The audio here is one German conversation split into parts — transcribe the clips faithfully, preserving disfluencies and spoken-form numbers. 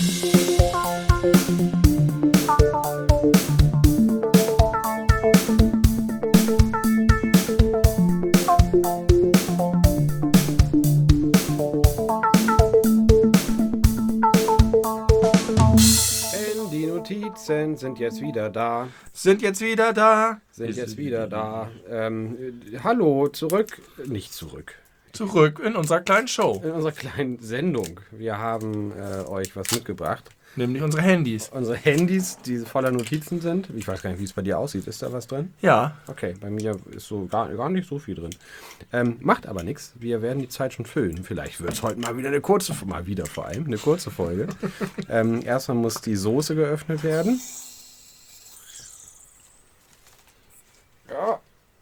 Notizen sind jetzt wieder da. Sind jetzt wieder da. Sind Ist jetzt wieder da. Ähm, hallo, zurück. Nicht zurück. Zurück in unserer kleinen Show. In unserer kleinen Sendung. Wir haben äh, euch was mitgebracht. Nämlich unsere Handys. Unsere Handys, die voller Notizen sind. Ich weiß gar nicht, wie es bei dir aussieht. Ist da was drin? Ja. Okay, bei mir ist so gar, gar nicht so viel drin. Ähm, macht aber nichts. Wir werden die Zeit schon füllen. Vielleicht wird es heute mal wieder eine kurze, mal wieder vor allem, eine kurze Folge. ähm, erstmal muss die Soße geöffnet werden. Ja.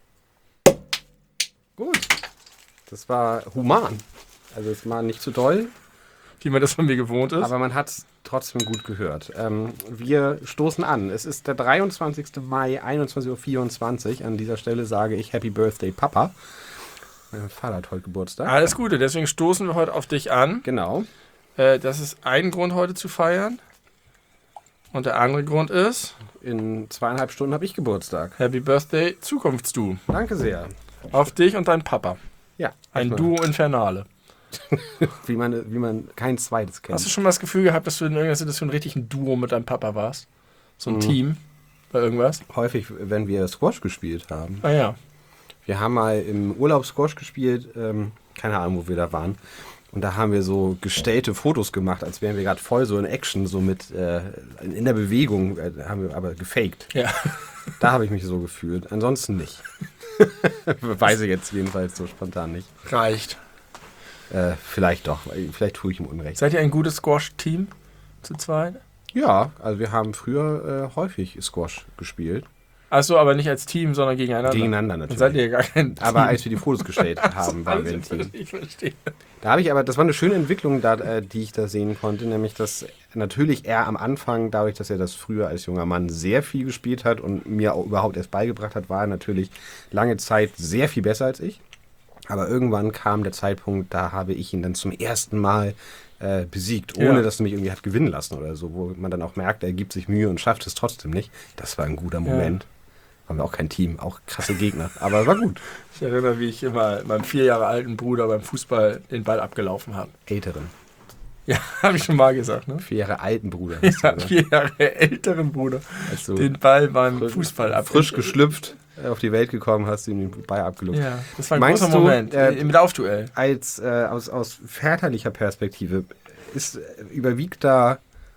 Gut. Das war human. Also es war nicht zu doll. Wie man das von mir gewohnt ist. Aber man hat es trotzdem gut gehört. Ähm, wir stoßen an. Es ist der dreiundzwanzigster Mai, einundzwanzig Uhr vierundzwanzig. An dieser Stelle sage ich Happy Birthday, Papa. Mein Vater hat heute Geburtstag. Alles Gute, deswegen stoßen wir heute auf dich an. Genau. Äh, das ist ein Grund, heute zu feiern. Und der andere Grund ist... In zweieinhalb Stunden habe ich Geburtstag. Happy Birthday, Zukunftsdu. Danke sehr. Auf dich und deinen Papa. Ja. Ein Duo Infernale. wie, man, wie man kein zweites kennt. Hast du schon mal das Gefühl gehabt, dass du in irgendeiner Situation richtig ein Duo mit deinem Papa warst? So ein mhm. Team bei irgendwas? Häufig, wenn wir Squash gespielt haben. Ah ja. Wir haben mal im Urlaub Squash gespielt, ähm, keine Ahnung, wo wir da waren. Und da haben wir so gestellte Fotos gemacht, als wären wir gerade voll so in Action, so mit äh, in der Bewegung, äh, haben wir aber gefaked. Ja. Da habe ich mich so gefühlt. Ansonsten nicht. Weiß ich jetzt jedenfalls so spontan nicht. Reicht. Äh, vielleicht doch. Vielleicht tue ich ihm Unrecht. Seid ihr ein gutes Squash-Team zu zweit? Ja, also wir haben früher äh, häufig Squash gespielt. Achso, aber nicht als Team, sondern gegeneinander. Gegeneinander natürlich. Dann seid ihr gar kein Team. Aber als wir die Fotos gestellt haben, waren wir ein Team. Ich verstehe. Da habe ich aber, das war eine schöne Entwicklung, da, äh, die ich da sehen konnte, nämlich dass natürlich er am Anfang, dadurch, dass er das früher als junger Mann sehr viel gespielt hat und mir auch überhaupt erst beigebracht hat, war er natürlich lange Zeit sehr viel besser als ich. Aber irgendwann kam der Zeitpunkt, da habe ich ihn dann zum ersten Mal äh, besiegt, ohne ja. dass er mich irgendwie hat gewinnen lassen oder so, wo man dann auch merkt, er gibt sich Mühe und schafft es trotzdem nicht. Das war ein guter Moment. Ja. Waren wir auch kein Team, auch krasse Gegner, aber war gut. Ich erinnere, wie ich immer meinem vier Jahre alten Bruder beim Fußball den Ball abgelaufen habe. Älteren. Ja, habe ich schon mal gesagt, ne? Vier Jahre alten Bruder. Ja, du, vier Jahre älteren Bruder. Also den Ball beim frisch, Fußball ab. Frisch geschlüpft, auf die Welt gekommen, hast du ihm den Ball abgelupft. Ja, das war ein Meinst großer du, Moment. Äh, Im Laufduell. Als, äh, aus, aus väterlicher Perspektive, ist, überwiegt da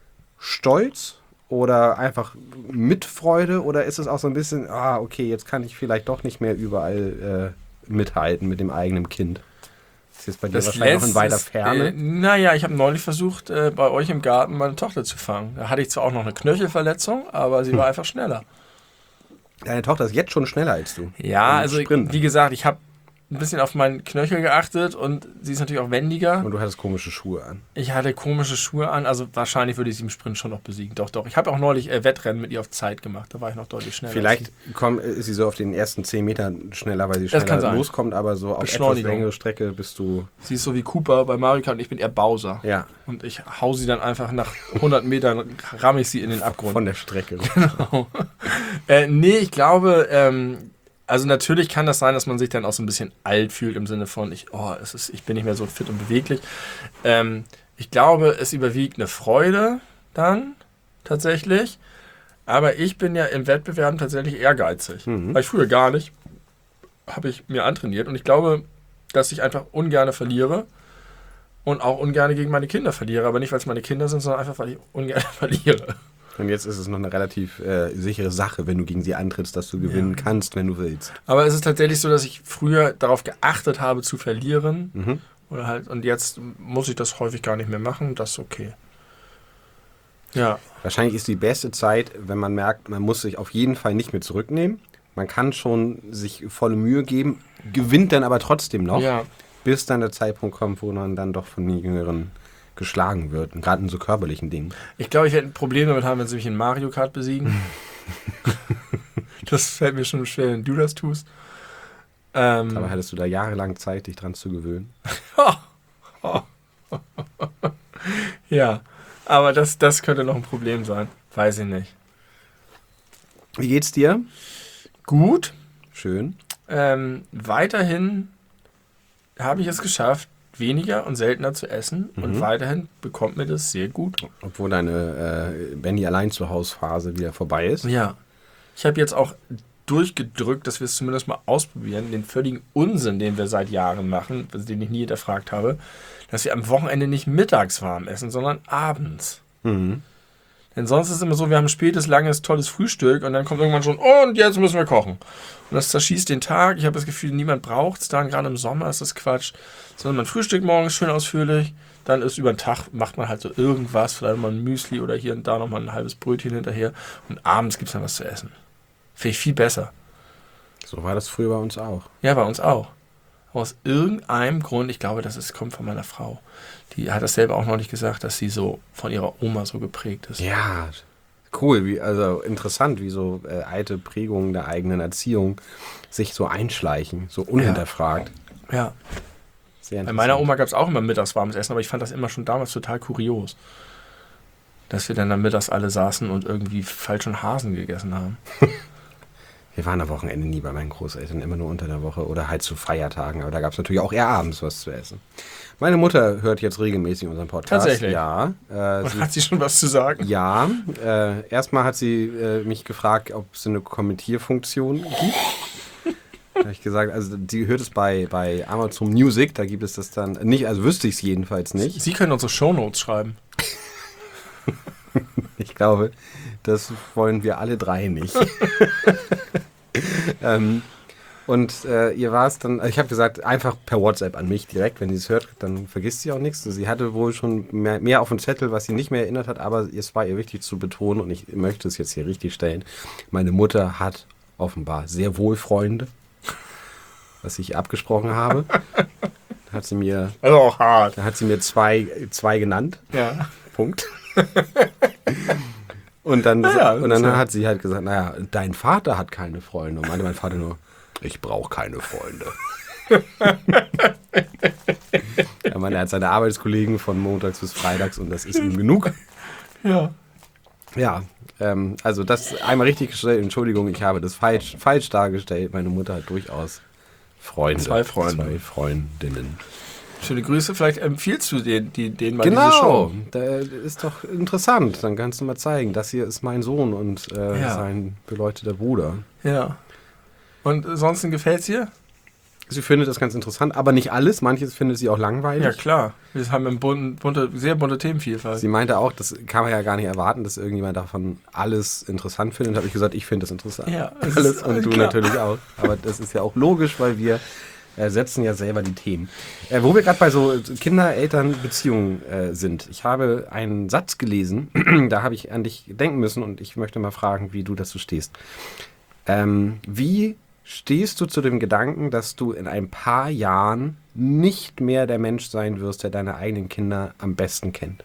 Stolz oder einfach Mitfreude oder ist es auch so ein bisschen, ah, okay, jetzt kann ich vielleicht doch nicht mehr überall äh, mithalten mit dem eigenen Kind? Das ist jetzt bei dir das wahrscheinlich noch in weiter ist, Ferne. Äh, naja, ich habe neulich versucht, äh, bei euch im Garten meine Tochter zu fangen. Da hatte ich zwar auch noch eine Knöchelverletzung, aber sie hm. war einfach schneller. Deine Tochter ist jetzt schon schneller als du. Ja, also Sprint. Wie gesagt, ich habe ein bisschen auf meinen Knöchel geachtet und sie ist natürlich auch wendiger. Und du hattest komische Schuhe an. Ich hatte komische Schuhe an, also wahrscheinlich würde ich sie im Sprint schon noch besiegen. Doch, doch. Ich habe auch neulich äh, Wettrennen mit ihr auf Zeit gemacht, da war ich noch deutlich schneller. Vielleicht komm, ist sie so auf den ersten zehn Metern schneller, weil sie schneller loskommt, aber so auf etwas längere Strecke bist du... Sie ist so wie Cooper bei Mario Kart und ich bin eher Bowser. Ja. Und ich hau sie dann einfach nach hundert Metern, ramme ich sie in den Abgrund. Von der Strecke. Genau. äh, nee, ich glaube... Ähm, Also natürlich kann das sein, dass man sich dann auch so ein bisschen alt fühlt im Sinne von, ich, oh, es ist, ich bin nicht mehr so fit und beweglich. Ähm, ich glaube, es überwiegt eine Freude dann tatsächlich. Aber ich bin ja im Wettbewerb tatsächlich ehrgeizig. Mhm. Weil ich früher gar nicht, habe ich mir antrainiert. Und ich glaube, dass ich einfach ungerne verliere und auch ungerne gegen meine Kinder verliere. Aber nicht, weil es meine Kinder sind, sondern einfach, weil ich ungerne verliere. Und jetzt ist es noch eine relativ äh, sichere Sache, wenn du gegen sie antrittst, dass du gewinnen ja. kannst, wenn du willst. Aber es ist tatsächlich so, dass ich früher darauf geachtet habe, zu verlieren. Mhm. Oder halt, und jetzt muss ich das häufig gar nicht mehr machen. Das ist okay. Ja. Wahrscheinlich ist die beste Zeit, wenn man merkt, man muss sich auf jeden Fall nicht mehr zurücknehmen. Man kann schon sich volle Mühe geben, gewinnt dann aber trotzdem noch, ja. bis dann der Zeitpunkt kommt, wo man dann doch von den Jüngeren geschlagen wird, gerade in so körperlichen Dingen. Ich glaube, ich werde ein Problem damit haben, wenn sie mich in Mario Kart besiegen. Das fällt mir schon schwer, wenn du das tust. Ähm, Aber hattest du da jahrelang Zeit, dich dran zu gewöhnen? Ja. Aber das, das könnte noch ein Problem sein. Weiß ich nicht. Wie geht's dir? Gut. Schön. Ähm, weiterhin habe ich es geschafft, weniger und seltener zu essen. Mhm. Und weiterhin bekommt mir das sehr gut. Obwohl deine äh, Benny allein zu Hause Phase wieder vorbei ist. Ja. Ich habe jetzt auch durchgedrückt, dass wir es zumindest mal ausprobieren, den völligen Unsinn, den wir seit Jahren machen, den ich nie hinterfragt habe, dass wir am Wochenende nicht mittags warm essen, sondern abends. Mhm. Denn sonst ist es immer so, wir haben ein spätes, langes, tolles Frühstück und dann kommt irgendwann schon, und jetzt müssen wir kochen. Und das zerschießt den Tag. Ich habe das Gefühl, niemand braucht es dann, gerade im Sommer ist das Quatsch. Sondern man frühstückt morgens schön ausführlich, dann ist über den Tag, macht man halt so irgendwas, vielleicht mal ein Müsli oder hier und da nochmal ein halbes Brötchen hinterher und abends gibt es dann was zu essen. Finde ich viel besser. So war das früher bei uns auch. Ja, bei uns auch. Aus irgendeinem Grund, ich glaube, das ist, kommt von meiner Frau. Die hat das selber auch noch nicht gesagt, dass sie so von ihrer Oma so geprägt ist. Ja, cool. Wie, also interessant, wie so äh, alte Prägungen der eigenen Erziehung sich so einschleichen, so unhinterfragt. Ja. ja. Sehr Bei meiner Oma gab es auch immer mittags warmes Essen, aber ich fand das immer schon damals total kurios. Dass wir dann, dann mittags alle saßen und irgendwie falschen Hasen gegessen haben. Wir waren am Wochenende nie bei meinen Großeltern, immer nur unter der Woche oder halt zu Feiertagen. Aber da gab es natürlich auch eher abends was zu essen. Meine Mutter hört jetzt regelmäßig unseren Podcast. Tatsächlich? Ja. Äh, und sie, hat sie schon was zu sagen? Ja. Äh, erstmal hat sie äh, mich gefragt, ob es eine Kommentierfunktion gibt. Da habe ich gesagt, also die hört es bei, bei Amazon Music, da gibt es das dann nicht, also wüsste ich es jedenfalls nicht. Sie können unsere Shownotes schreiben. Ich glaube, das wollen wir alle drei nicht. ähm, und äh, ihr war es dann, ich habe gesagt, einfach per WhatsApp an mich direkt, wenn sie es hört, dann vergisst sie auch nichts. Sie hatte wohl schon mehr, mehr auf dem Zettel, was sie nicht mehr erinnert hat, aber es war ihr wichtig zu betonen und ich möchte es jetzt hier richtig stellen. Meine Mutter hat offenbar sehr wohl Freunde, was ich abgesprochen habe. Da hat sie mir, also auch hart. Da hat sie mir zwei, zwei genannt. Ja. Punkt. Und dann, naja, und dann hat sie halt gesagt, naja, dein Vater hat keine Freunde. Und meinte mein Vater nur, ich brauche keine Freunde. Ja, man, er hat seine Arbeitskollegen von montags bis freitags und das ist ihm genug. Ja. Ja, ähm, also das einmal richtig gestellt. Entschuldigung, ich habe das falsch, falsch dargestellt. Meine Mutter hat durchaus Freunde. Zwei Freunde. Zwei Freundinnen. Schöne Grüße, vielleicht empfiehlst du denen, die, denen mal genau, diese Show. Genau, ist doch interessant. Dann kannst du mal zeigen, das hier ist mein Sohn und äh, ja. sein beleuchteter Bruder. Ja. Und ansonsten gefällt es ihr? Sie findet das ganz interessant, aber nicht alles. Manches findet sie auch langweilig. Ja, klar. Wir haben eine bunte, bunte, sehr bunte Themenvielfalt. Sie meinte auch, das kann man ja gar nicht erwarten, dass irgendjemand davon alles interessant findet. Da habe ich gesagt, ich finde das interessant. Ja, alles und du klar. Natürlich auch. Aber das ist ja auch logisch, weil wir äh, setzen ja selber die Themen. Äh, wo wir gerade bei so Kinder-Eltern-Beziehungen äh, sind. Ich habe einen Satz gelesen, da habe ich an dich denken müssen und ich möchte mal fragen, wie du dazu stehst. Ähm, wie stehst du zu dem Gedanken, dass du in ein paar Jahren nicht mehr der Mensch sein wirst, der deine eigenen Kinder am besten kennt?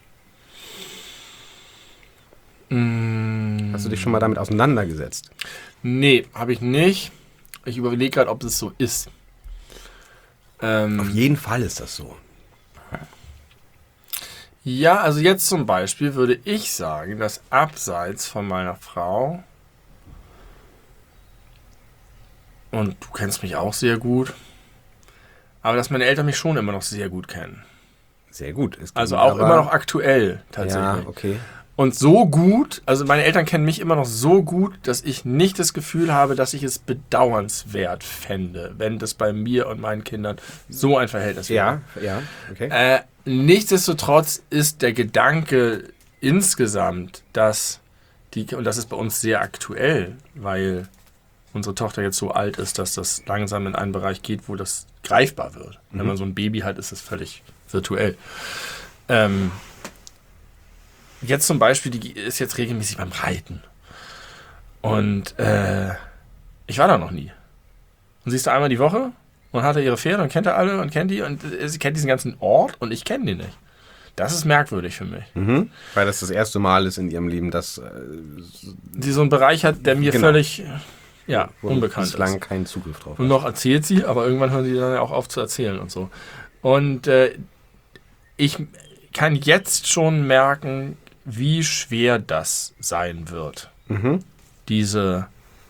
Mm. Hast du dich schon mal damit auseinandergesetzt? Nee, habe ich nicht. Ich überlege gerade, ob es so ist. Ähm, Auf jeden Fall ist das so. Ja, also jetzt zum Beispiel würde ich sagen, dass abseits von meiner Frau, und du kennst mich auch sehr gut, aber dass meine Eltern mich schon immer noch sehr gut kennen. Sehr gut. Also auch immer noch aktuell tatsächlich. Ja, okay. Und so gut, also meine Eltern kennen mich immer noch so gut, dass ich nicht das Gefühl habe, dass ich es bedauernswert fände, wenn das bei mir und meinen Kindern so ein Verhältnis wäre. Ja, ja, okay. Äh, nichtsdestotrotz ist der Gedanke insgesamt, dass die, und das ist bei uns sehr aktuell, weil unsere Tochter jetzt so alt ist, dass das langsam in einen Bereich geht, wo das greifbar wird. Mhm. Wenn man so ein Baby hat, ist es völlig virtuell. Ähm, jetzt zum Beispiel, die ist jetzt regelmäßig beim Reiten. Und äh, ich war da noch nie. Und sie ist da einmal die Woche und hat ihre Pferde und kennt er alle und kennt die und sie kennt diesen ganzen Ort und ich kenne die nicht. Das ist merkwürdig für mich. Mhm. Weil das das erste Mal ist in ihrem Leben, dass äh, sie so einen Bereich hat, der mir genau. völlig ja, unbekannt ist. Bislang keinen Zugriff drauf. Und noch erzählt sie, aber irgendwann hören sie dann ja auch auf zu erzählen und so. Und äh, ich kann jetzt schon merken, wie schwer das sein wird. Mhm. Diese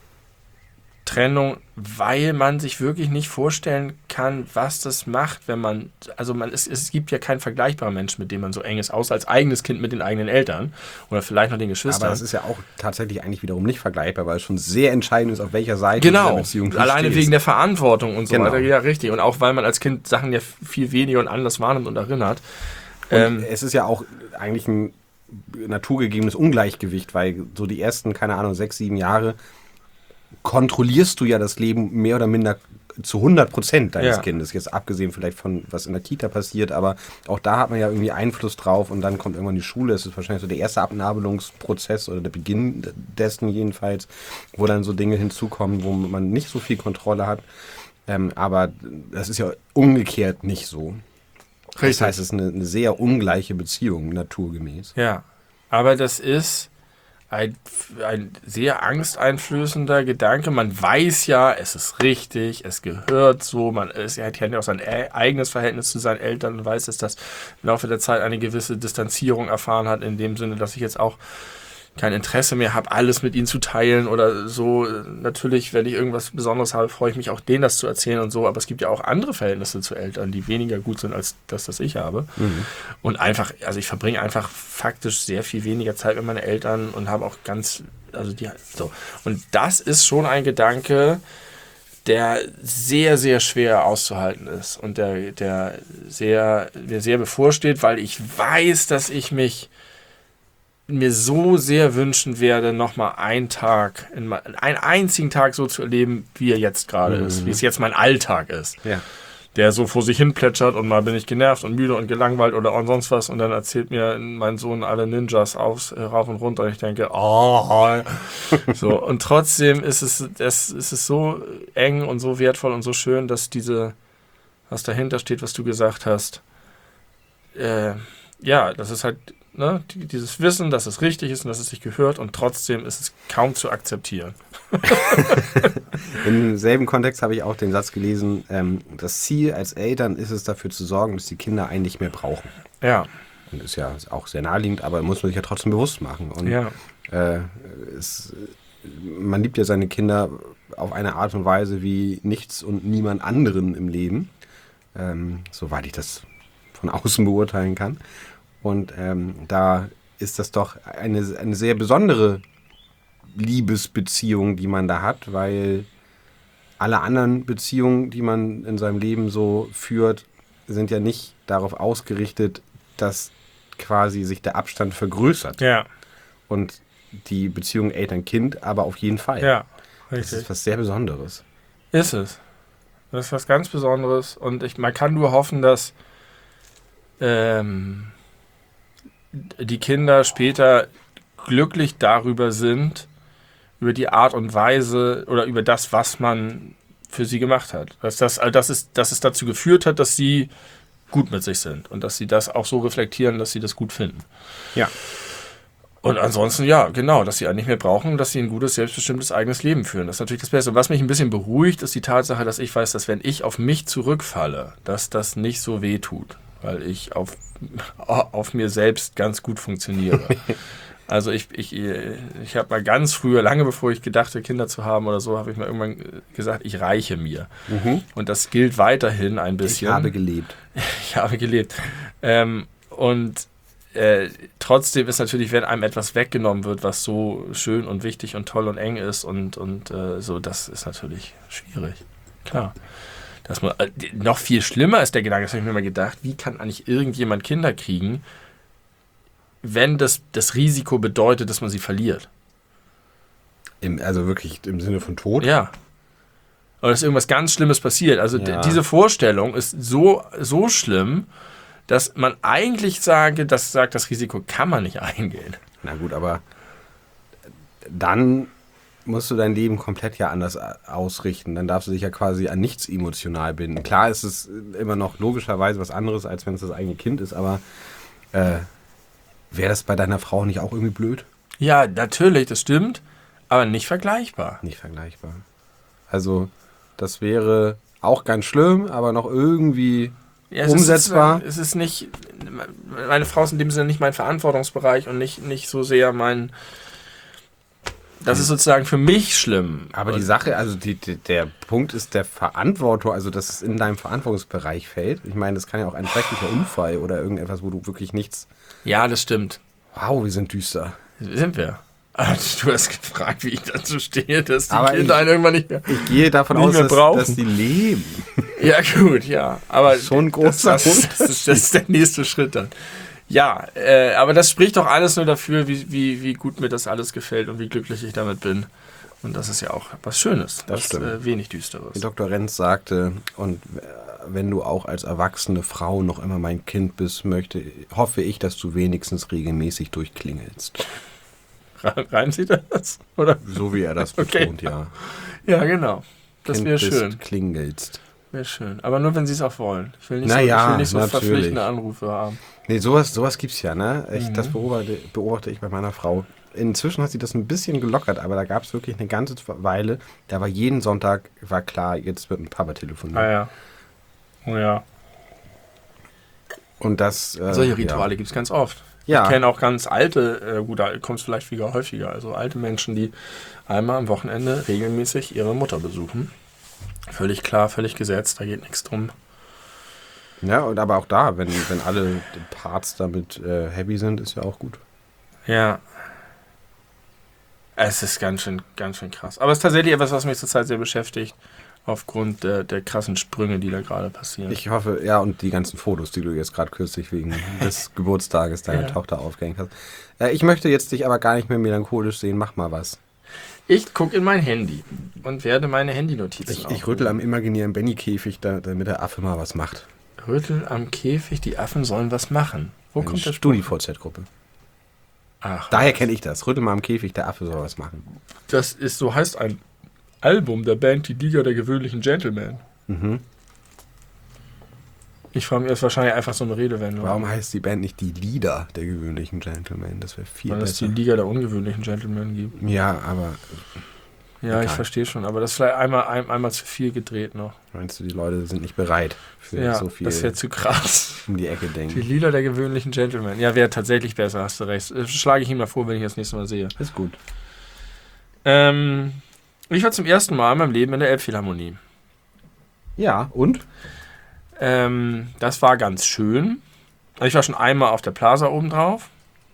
Trennung, weil man sich wirklich nicht vorstellen kann, was das macht, wenn man, also man es, es gibt ja keinen vergleichbaren Menschen, mit dem man so eng ist, außer als eigenes Kind mit den eigenen Eltern oder vielleicht noch den Geschwistern. Aber das ist ja auch tatsächlich eigentlich wiederum nicht vergleichbar, weil es schon sehr entscheidend ist, auf welcher Seite genau, dieser Beziehung du alleine stehst. wegen der Verantwortung und so Genau. weiter. Ja, richtig. Und auch, weil man als Kind Sachen ja viel weniger und anders wahrnimmt und erinnert. Und Ähm, es ist ja auch eigentlich ein naturgegebenes Ungleichgewicht, weil so die ersten, keine Ahnung, sechs, sieben Jahre kontrollierst du ja das Leben mehr oder minder zu hundert Prozent deines Ja. Kindes. Jetzt abgesehen vielleicht von, was in der Kita passiert, aber auch da hat man ja irgendwie Einfluss drauf und dann kommt irgendwann die Schule. Es ist wahrscheinlich so der erste Abnabelungsprozess oder der Beginn dessen jedenfalls, wo dann so Dinge hinzukommen, wo man nicht so viel Kontrolle hat. Ähm, aber das ist ja umgekehrt nicht so. Das Richtig. heißt, es ist eine, eine sehr ungleiche Beziehung, naturgemäß. Ja, aber das ist ein, ein sehr angsteinflößender Gedanke. Man weiß ja, es ist richtig, es gehört so. Man ist, er kennt ja auch sein e- eigenes Verhältnis zu seinen Eltern und weiß, dass das im Laufe der Zeit eine gewisse Distanzierung erfahren hat, in dem Sinne, dass ich jetzt auch kein Interesse mehr habe, alles mit ihnen zu teilen oder so. Natürlich, wenn ich irgendwas Besonderes habe, freue ich mich auch, denen das zu erzählen und so. Aber es gibt ja auch andere Verhältnisse zu Eltern, die weniger gut sind als das, das ich habe. Mhm. Und einfach, also ich verbringe einfach faktisch sehr viel weniger Zeit mit meinen Eltern und habe auch ganz, also die, so. Und das ist schon ein Gedanke, der sehr, sehr schwer auszuhalten ist und der, der sehr, mir sehr bevorsteht, weil ich weiß, dass ich mich mir so sehr wünschen werde, nochmal einen Tag, in mein, einen einzigen Tag so zu erleben, wie er jetzt gerade Mhm. ist, wie es jetzt mein Alltag ist. Ja. Der so vor sich hin plätschert und mal bin ich genervt und müde und gelangweilt oder und sonst was und dann erzählt mir mein Sohn alle Ninjas auf, äh, rauf und runter und ich denke, oh, so. Und trotzdem ist es, es, ist es so eng und so wertvoll und so schön, dass diese, was dahinter steht, was du gesagt hast, äh, ja, das ist halt, ne, die, dieses Wissen, dass es richtig ist und dass es sich gehört und trotzdem ist es kaum zu akzeptieren. Im selben Kontext habe ich auch den Satz gelesen, ähm, das Ziel als Eltern ist es, dafür zu sorgen, dass die Kinder einen nicht mehr brauchen. Ja, Und ist ja auch sehr naheliegend, aber muss man sich ja trotzdem bewusst machen. Und ja, äh, es, man liebt ja seine Kinder auf eine Art und Weise wie nichts und niemand anderen im Leben, ähm, soweit ich das von außen beurteilen kann. Und ähm, da ist das doch eine, eine sehr besondere Liebesbeziehung, die man da hat, weil alle anderen Beziehungen, die man in seinem Leben so führt, sind ja nicht darauf ausgerichtet, dass quasi sich der Abstand vergrößert. ja, Und die Beziehung Eltern-Kind aber auf jeden Fall. ja, Das richtig. ist was sehr Besonderes. Ist es. Das ist was ganz Besonderes und ich, man kann nur hoffen, dass ähm, die Kinder später glücklich darüber sind, über die Art und Weise oder über das, was man für sie gemacht hat. Dass, das, also dass, es, dass es dazu geführt hat, dass sie gut mit sich sind und dass sie das auch so reflektieren, dass sie das gut finden. Ja. Und ansonsten, ja, genau, dass sie einen nicht mehr brauchen und dass sie ein gutes, selbstbestimmtes eigenes Leben führen. Das ist natürlich das Beste. Und was mich ein bisschen beruhigt, ist die Tatsache, dass ich weiß, dass wenn ich auf mich zurückfalle, dass das nicht so weh tut, weil ich auf, auf mir selbst ganz gut funktioniere. Also ich, ich, ich habe mal ganz früher, lange bevor ich gedachte, Kinder zu haben oder so, habe ich mal irgendwann gesagt, ich reiche mir. Mhm. Und das gilt weiterhin ein Ich bisschen. habe gelebt. Ich habe gelebt. Ähm, und äh, trotzdem ist natürlich, wenn einem etwas weggenommen wird, was so schön und wichtig und toll und eng ist und, und äh, so, das ist natürlich schwierig. Klar. Dass man, äh, noch viel schlimmer ist der Gedanke, das habe ich mir mal gedacht, wie kann eigentlich irgendjemand Kinder kriegen, wenn das, das Risiko bedeutet, dass man sie verliert? Im, also wirklich im Sinne von Tod? Ja. Oder dass irgendwas ganz Schlimmes passiert. Also d- Ja. diese Vorstellung ist so, so schlimm, dass man eigentlich sage, das sagt, das Risiko kann man nicht eingehen. Na gut, aber dann musst du dein Leben komplett ja anders ausrichten. Dann darfst du dich ja quasi an nichts emotional binden. Klar ist es immer noch logischerweise was anderes, als wenn es das eigene Kind ist, aber äh, wäre das bei deiner Frau nicht auch irgendwie blöd? Ja, natürlich, das stimmt, aber nicht vergleichbar. Nicht vergleichbar. Also das wäre auch ganz schlimm, aber noch irgendwie ja, es umsetzbar. Ist, es ist nicht, meine Frau ist in dem Sinne nicht mein Verantwortungsbereich und nicht, nicht so sehr mein, das ist sozusagen für mich schlimm. Aber und die Sache, also die, die, der Punkt ist der Verantwortung, also dass es in deinem Verantwortungsbereich fällt. Ich meine, das kann ja auch ein schrecklicher Unfall oder irgendetwas, wo du wirklich nichts... Ja, das stimmt. Wow, wir sind düster. Sind wir. Du hast gefragt, wie ich dazu stehe, dass die Aber Kinder ich, einen irgendwann nicht mehr Ich gehe davon nicht aus, mehr dass, brauchen. dass die leben. Ja, gut, ja. Aber Schon ein großer das, das, das, ist, das ist der nächste Schritt dann. Ja, äh, aber das spricht doch alles nur dafür, wie, wie, wie gut mir das alles gefällt und wie glücklich ich damit bin. Und das ist ja auch was Schönes, Das was stimmt. äh, wenig Düsteres. Wie Doktor Renz sagte, und wenn du auch als erwachsene Frau noch immer mein Kind bist, möchte, hoffe ich, dass du wenigstens regelmäßig durchklingelst. Reimt sie das? Oder? So wie er das Okay. betont, ja. Ja, genau. Das Kind wäre bist, schön. Klingelst. Wäre schön. Aber nur, wenn sie es auch wollen. Ich will nicht Na so, ja, ich will nicht so natürlich. verpflichtende Anrufe haben. Nee, sowas, sowas gibt's ja, ne? Ich, Mhm. Das beobachte, beobachte ich bei meiner Frau. Inzwischen hat sie das ein bisschen gelockert, aber da gab es wirklich eine ganze Weile, da war jeden Sonntag, war klar, jetzt wird ein Papa telefonieren. Ah ja. Oh ja. Und das... Äh, Solche Rituale gibt es ganz oft. Ja. Ich kenne auch ganz alte, äh, gut, da kommt es vielleicht wieder häufiger, also alte Menschen, die einmal am Wochenende regelmäßig ihre Mutter besuchen. Völlig klar, völlig gesetzt, da geht nichts drum. Ja, und aber auch da, wenn, wenn alle Parts damit äh, happy sind, ist ja auch gut. Ja. Es ist ganz schön, ganz schön krass. Aber es ist tatsächlich etwas, was mich zurzeit sehr beschäftigt, aufgrund der, der krassen Sprünge, die da gerade passieren. Ich hoffe, ja, und die ganzen Fotos, die du jetzt gerade kürzlich wegen des Geburtstages deiner Ja. Tochter aufgehängt hast. Äh, ich möchte jetzt dich aber gar nicht mehr melancholisch sehen, mach mal was. Ich gucke in mein Handy und werde meine Handynotizen Ich, ich aufrufen. rüttel am imaginären Benny-Käfig, da, damit der Affe mal was macht. Rüttel am Käfig, die Affen sollen was machen. Wo Eine kommt der Spruch? StudiVZ-Gruppe. Ach, Daher kenne ich das. Rüttel mal am Käfig, der Affe soll was machen. das ist, so heißt ein Album der Band Die Liga der gewöhnlichen Gentlemen. Mhm. Ich frage mich, das ist wahrscheinlich einfach so eine Redewendung. Warum heißt die Band nicht die Lieder der gewöhnlichen Gentlemen? Das wäre viel Weil es die besser. Liga der ungewöhnlichen Gentlemen gibt. Ja, aber Ja, Egal. ich verstehe schon, aber das ist vielleicht einmal, ein, einmal zu viel gedreht noch. meinst du, die Leute sind nicht bereit für Ja, so viel das wäre zu krass. um die Ecke Die denken? Lieder der gewöhnlichen Gentlemen. Ja, wäre tatsächlich besser, hast du recht. Das schlage ich ihm mal vor, wenn ich das nächste Mal sehe. Ist gut. Ähm, ich war zum ersten Mal in meinem Leben in der Elbphilharmonie. Ja, und? Ähm, das war ganz schön. Ich war schon einmal auf der Plaza oben drauf.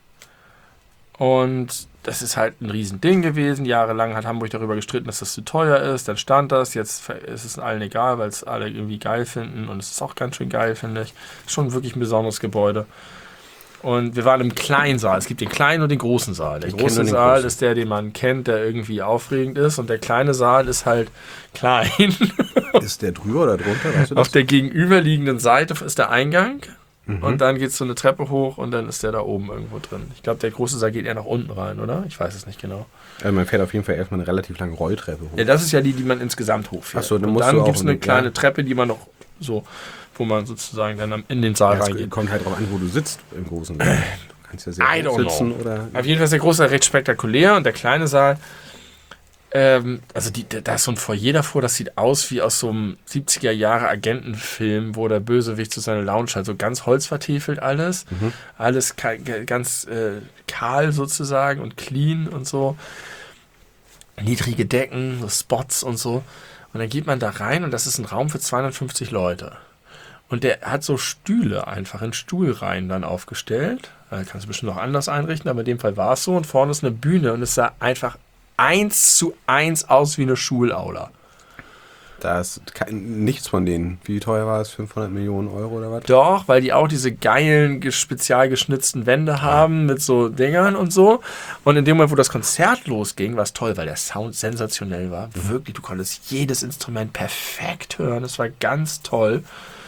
Und das ist halt ein Riesending gewesen. Jahrelang hat Hamburg darüber gestritten, dass das zu teuer ist. Dann stand das. Jetzt ist es allen egal, weil es alle irgendwie geil finden. Und es ist auch ganz schön geil, finde ich. Ist schon wirklich ein besonderes Gebäude. Und wir waren im kleinen Saal. Es gibt den kleinen und den großen Saal. Der Ich kenne große nur den Saal großen. ist der, den man kennt, der irgendwie aufregend ist. Und der kleine Saal ist halt klein. Ist der drüber oder drunter? Weißt du das? Auf der gegenüberliegenden Seite ist der Eingang. Mhm. Und dann geht so eine Treppe hoch und dann ist der da oben irgendwo drin. Ich glaube, der große Saal geht eher nach unten rein, oder? Ich weiß es nicht genau. Also man fährt auf jeden Fall erstmal eine relativ lange Rolltreppe hoch. Ja, das ist ja die, die man insgesamt hochfährt. Ach so, dann und musst dann du auch gibt es eine in- kleine ja. Treppe, die man noch so, wo man sozusagen dann am- in den Saal Ja, es reingeht. kommt halt drauf an, wo du sitzt im großen Saal. Du kannst ja sehr I hoch don't sitzen know. oder... Auf jeden Fall ist der große Saal recht spektakulär und der kleine Saal, ähm, also die, da ist so ein Foyer davor, das sieht aus wie aus so einem siebziger Jahre Agentenfilm, wo der Bösewicht zu seiner Lounge hat, so ganz holzvertefelt alles, Mhm. alles ka ganz äh, kahl sozusagen und clean und so, niedrige Decken, so Spots und so und dann geht man da rein und das ist ein Raum für zweihundertfünfzig Leute. Und der hat so Stühle einfach in Stuhlreihen dann aufgestellt. Da kannst du bestimmt auch anders einrichten, aber in dem Fall war es so. Und vorne ist eine Bühne und es sah einfach eins zu eins aus wie eine Schulaula. Da ist kein, nichts von denen. Wie teuer war es? fünfhundert Millionen Euro oder was? Doch, weil die auch diese geilen, ge- spezial geschnitzten Wände haben mit so Dingern und so. Und in dem Moment, wo das Konzert losging, war es toll, weil der Sound sensationell war. Wirklich, du konntest jedes Instrument perfekt hören. Es war ganz toll.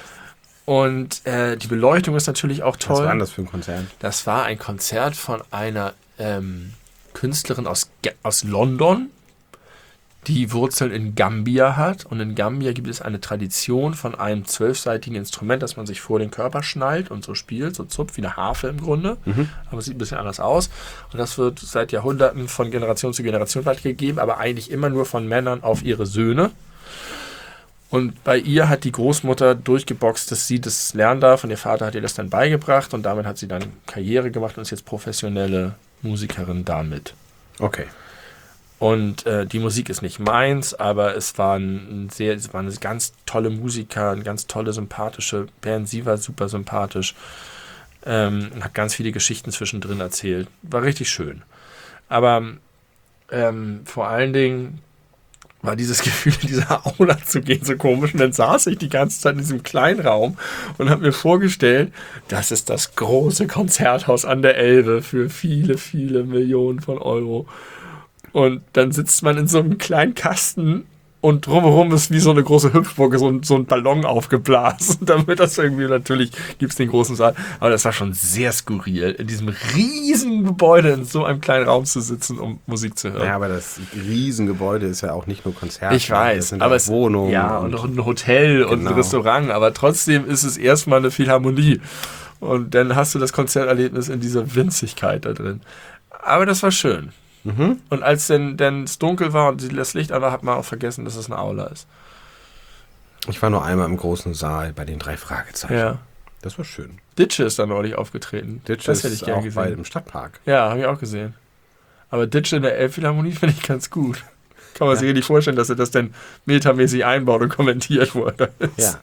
Und äh, die Beleuchtung ist natürlich auch toll. Was war denn das für ein Konzert? Das war ein Konzert von einer ähm, Künstlerin aus, Ga- aus London, die Wurzeln in Gambia hat. Und in Gambia gibt es eine Tradition von einem zwölfseitigen Instrument, das man sich vor den Körper schnallt und so spielt, so zupft, wie eine Harfe im Grunde. Mhm. Aber es sieht ein bisschen anders aus. Und das wird seit Jahrhunderten von Generation zu Generation weitergegeben, aber eigentlich immer nur von Männern auf ihre Söhne. Und bei ihr hat die Großmutter durchgeboxt, dass sie das lernen darf und ihr Vater hat ihr das dann beigebracht und damit hat sie dann Karriere gemacht und ist jetzt professionelle Musikerin damit. Okay. Und äh, die Musik ist nicht meins, aber es waren sehr, es waren ganz tolle Musiker, eine ganz tolle, sympathische Band. Sie war super sympathisch. Ähm, hat ganz viele Geschichten zwischendrin erzählt. War richtig schön. Aber ähm, vor allen Dingen war dieses Gefühl, in dieser Aula zu gehen, so komisch. Und dann saß ich die ganze Zeit in diesem kleinen Raum und habe mir vorgestellt, das ist das große Konzerthaus an der Elbe für viele, viele Millionen von Euro. Und dann sitzt man in so einem kleinen Kasten und drumherum ist wie so eine große Hüpfburg, so ein, so ein Ballon aufgeblasen. Dann wird das irgendwie, natürlich gibt es den großen Saal, aber das war schon sehr skurril, in diesem riesigen Gebäude in so einem kleinen Raum zu sitzen, um Musik zu hören. Ja, aber das Riesengebäude ist ja auch nicht nur Konzerte. Ich weiß, das sind aber auch es Wohnungen. Ja, und auch ein Hotel und Genau. ein Restaurant, aber trotzdem ist es erstmal eine Philharmonie. Und dann hast du das Konzerterlebnis in dieser Winzigkeit da drin. Aber das war schön. Mhm. Und als dann, dann es dunkel war und das Licht an war, hat man auch vergessen, dass es eine Aula ist. Ich war nur einmal im großen Saal bei den drei Fragezeichen. Ja. Das war schön. Ditsche ist da neulich aufgetreten. Ditsche das hätte ich ist gerne auch bei, gesehen. im Stadtpark. Ja, habe ich auch gesehen. Aber Ditsche in der Elbphilharmonie finde ich ganz gut. Kann man Ja. sich richtig vorstellen, dass er das dann metamäßig einbaut und kommentiert wurde. Ja.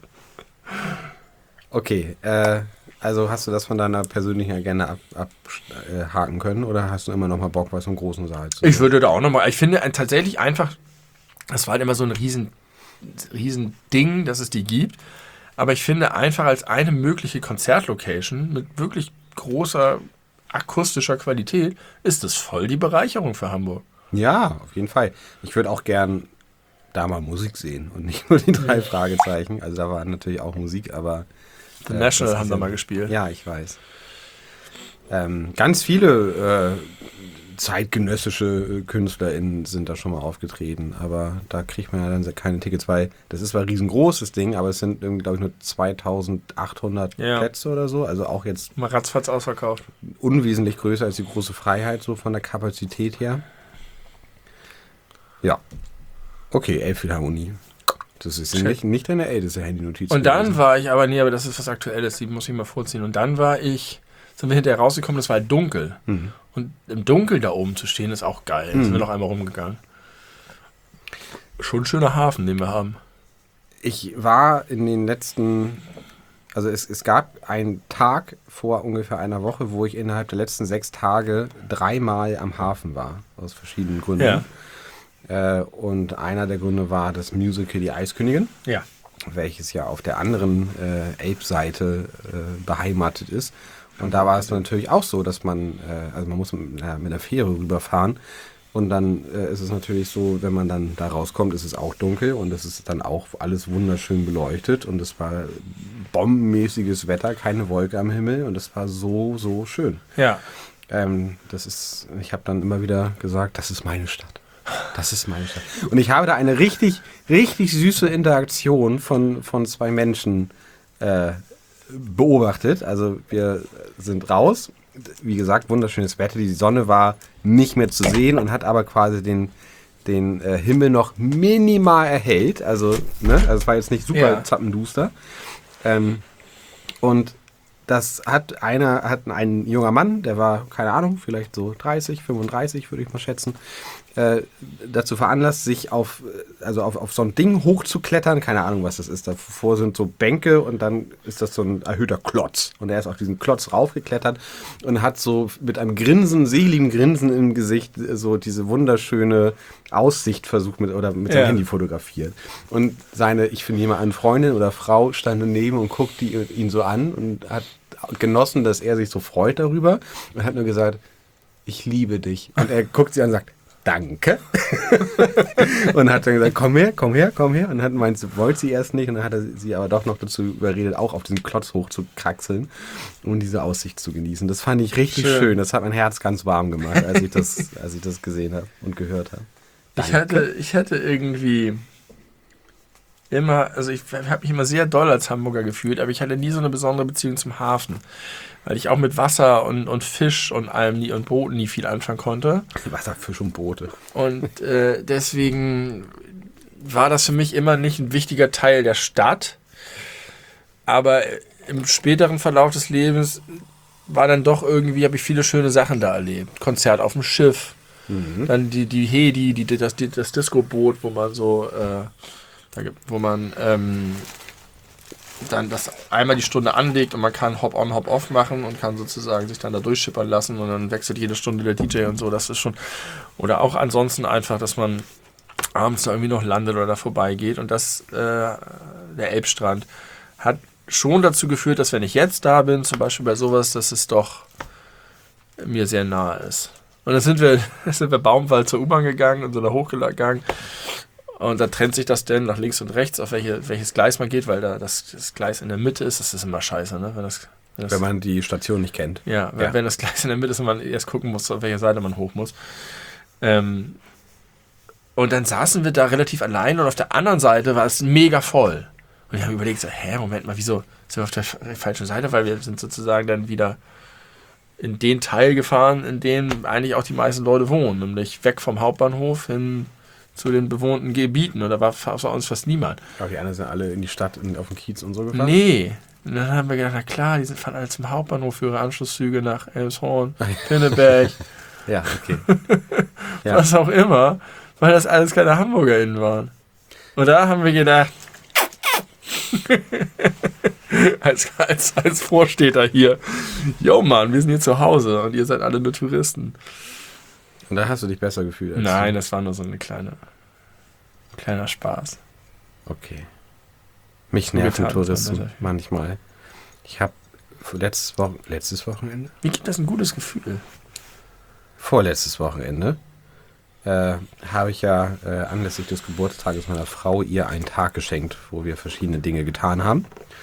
Okay, äh, also hast du das von deiner persönlichen Agenda abhaken ab, äh, können oder hast du immer noch mal Bock, was im großen Saal zu Ich würde da auch nochmal, ich finde ein, tatsächlich einfach, das war halt immer so ein riesen, riesen Ding, dass es die gibt, aber ich finde einfach als eine mögliche Konzertlocation mit wirklich großer akustischer Qualität ist das voll die Bereicherung für Hamburg. Ja, auf jeden Fall. Ich würde auch gern da mal Musik sehen und nicht nur die drei Fragezeichen. Also da war natürlich auch Musik, aber The äh, National das haben ist da ja- mal gespielt. Ja, ich weiß. Ähm, ganz viele äh, zeitgenössische äh, KünstlerInnen sind da schon mal aufgetreten, aber da kriegt man ja dann keine Tickets, weil das ist zwar ein riesengroßes Ding, aber es sind, glaube ich, nur zweitausendachthundert Ja. Plätze oder so, also auch jetzt Mal ratzfatz ausverkauft. unwesentlich größer als die große Freiheit, so von der Kapazität her. Ja. Okay, Elbphilharmonie. Das ist Check. nicht, nicht deine älteste Handynotiz. Und dann gewesen. war ich aber, nee, aber das ist was Aktuelles, die muss ich mal vorziehen. Und dann war ich, sind wir hinterher rausgekommen, das war halt dunkel. Mhm. Und im Dunkeln da oben zu stehen, ist auch geil. Da Mhm. sind wir noch einmal rumgegangen. Schon ein schöner Hafen, den wir haben. Ich war in den letzten, also es, es gab einen Tag vor ungefähr einer Woche, wo ich innerhalb der letzten sechs Tage dreimal am Hafen war, aus verschiedenen Gründen. Ja. Äh, und einer der Gründe war das Musical Die Eiskönigin, Ja. welches ja auf der anderen äh, Elbseite äh, beheimatet ist. Und da war es natürlich auch so, dass man, äh, also man muss mit, äh, mit der Fähre rüberfahren. Und dann äh, ist es natürlich so, wenn man dann da rauskommt, ist es auch dunkel und es ist dann auch alles wunderschön beleuchtet. Und es war bombenmäßiges Wetter, keine Wolke am Himmel und es war so, so schön. Ja. Ähm, das ist, ich habe dann immer wieder gesagt, das ist meine Stadt. Das ist meine Stadt. Und ich habe da eine richtig, richtig süße Interaktion von, von zwei Menschen äh, beobachtet. Also wir sind raus. Wie gesagt, wunderschönes Wetter. Die Sonne war nicht mehr zu sehen und hat aber quasi den, den äh, Himmel noch minimal erhellt. Also, ne? Also es war jetzt nicht super Ja. zappenduster. Ähm, und das hat einer, hat ein junger Mann, der war, keine Ahnung, vielleicht so dreißig, fünfunddreißig, würde ich mal schätzen, äh, dazu veranlasst, sich auf, also auf, auf so ein Ding hochzuklettern. Keine Ahnung, was das ist. Davor sind so Bänke und dann ist das so ein erhöhter Klotz. Und er ist auf diesen Klotz raufgeklettert und hat so mit einem Grinsen, seligen Grinsen im Gesicht so diese wunderschöne Aussicht versucht mit, oder mit seinem Ja. Handy fotografiert. Und seine, ich finde jemand an, Freundin oder Frau stand daneben und guckte ihn so an und hat genossen, dass er sich so freut darüber und hat nur gesagt, ich liebe dich. Und er guckt sie an und sagt, danke. Und hat dann gesagt, komm her, komm her, komm her. Und hat meint, sie wollte sie erst nicht. Und dann hat er sie aber doch noch dazu überredet, auch auf diesen Klotz hoch zu kraxeln und diese Aussicht zu genießen. Das fand ich richtig schön. Schön. Das hat mein Herz ganz warm gemacht, als ich das, als ich das gesehen habe und gehört habe. Ich hatte, ich hatte irgendwie immer, also ich habe mich immer sehr doll als Hamburger gefühlt, aber ich hatte nie so eine besondere Beziehung zum Hafen. Weil ich auch mit Wasser und, und Fisch und allem nie und Booten nie viel anfangen konnte. Wasser, Fisch und Boote. Und äh, deswegen war das für mich immer nicht ein wichtiger Teil der Stadt. Aber im späteren Verlauf des Lebens war dann doch irgendwie, habe ich viele schöne Sachen da erlebt. Konzert auf dem Schiff, mhm. dann die, die Hedi, die, das, die, das Disco-Boot, wo man so, äh, wo man ähm, dann das einmal die Stunde anlegt und man kann Hop-on, Hop-off machen und kann sozusagen sich dann da durchschippern lassen und dann wechselt jede Stunde der D J und so. Das ist schon, oder auch ansonsten einfach, dass man abends da irgendwie noch landet oder da vorbeigeht und das, äh, der Elbstrand hat schon dazu geführt, dass wenn ich jetzt da bin, zum Beispiel bei sowas, dass es doch mir sehr nahe ist. Und dann sind wir, sind wir Baumwald zur U-Bahn gegangen und sind da hochgegangen und da trennt sich das denn nach links und rechts, auf welche, welches Gleis man geht, weil da das, das Gleis in der Mitte ist. Das ist immer scheiße, ne? Wenn, das, wenn, das, wenn man die Station nicht kennt. Ja, wenn, ja. wenn das Gleis in der Mitte ist und man erst gucken muss, auf welcher Seite man hoch muss. Ähm, und dann saßen wir da relativ allein und auf der anderen Seite war es mega voll. Und ich habe überlegt, so, hä, Moment mal, wieso sind wir auf der falschen Seite? Weil wir sind sozusagen dann wieder in den Teil gefahren, in dem eigentlich auch die meisten Leute wohnen, nämlich weg vom Hauptbahnhof hin zu den bewohnten Gebieten. Und da war bei uns fast niemand. Aber die anderen sind alle in die Stadt, in, auf den Kiez und so gefahren? Nee. Und dann haben wir gedacht, na klar, die sind fahren alle zum Hauptbahnhof für ihre Anschlusszüge nach Elmshorn, Pinneberg. Ja, okay. Ja. Was auch immer, weil das alles keine HamburgerInnen waren. Und da haben wir gedacht, als, als, als Vorsteher hier. Jo Mann, wir sind hier zu Hause und ihr seid alle nur Touristen. Und da hast du dich besser gefühlt? Als Nein, du? das war nur so ein kleine, kleiner Spaß. Okay. Mich nerven Touristen manchmal. Ich habe letztes, Wo- letztes Wochenende? Wie gibt das ein gutes Gefühl? Vorletztes Wochenende äh, habe ich ja äh, anlässlich des Geburtstages meiner Frau ihr einen Tag geschenkt, wo wir verschiedene Dinge getan haben,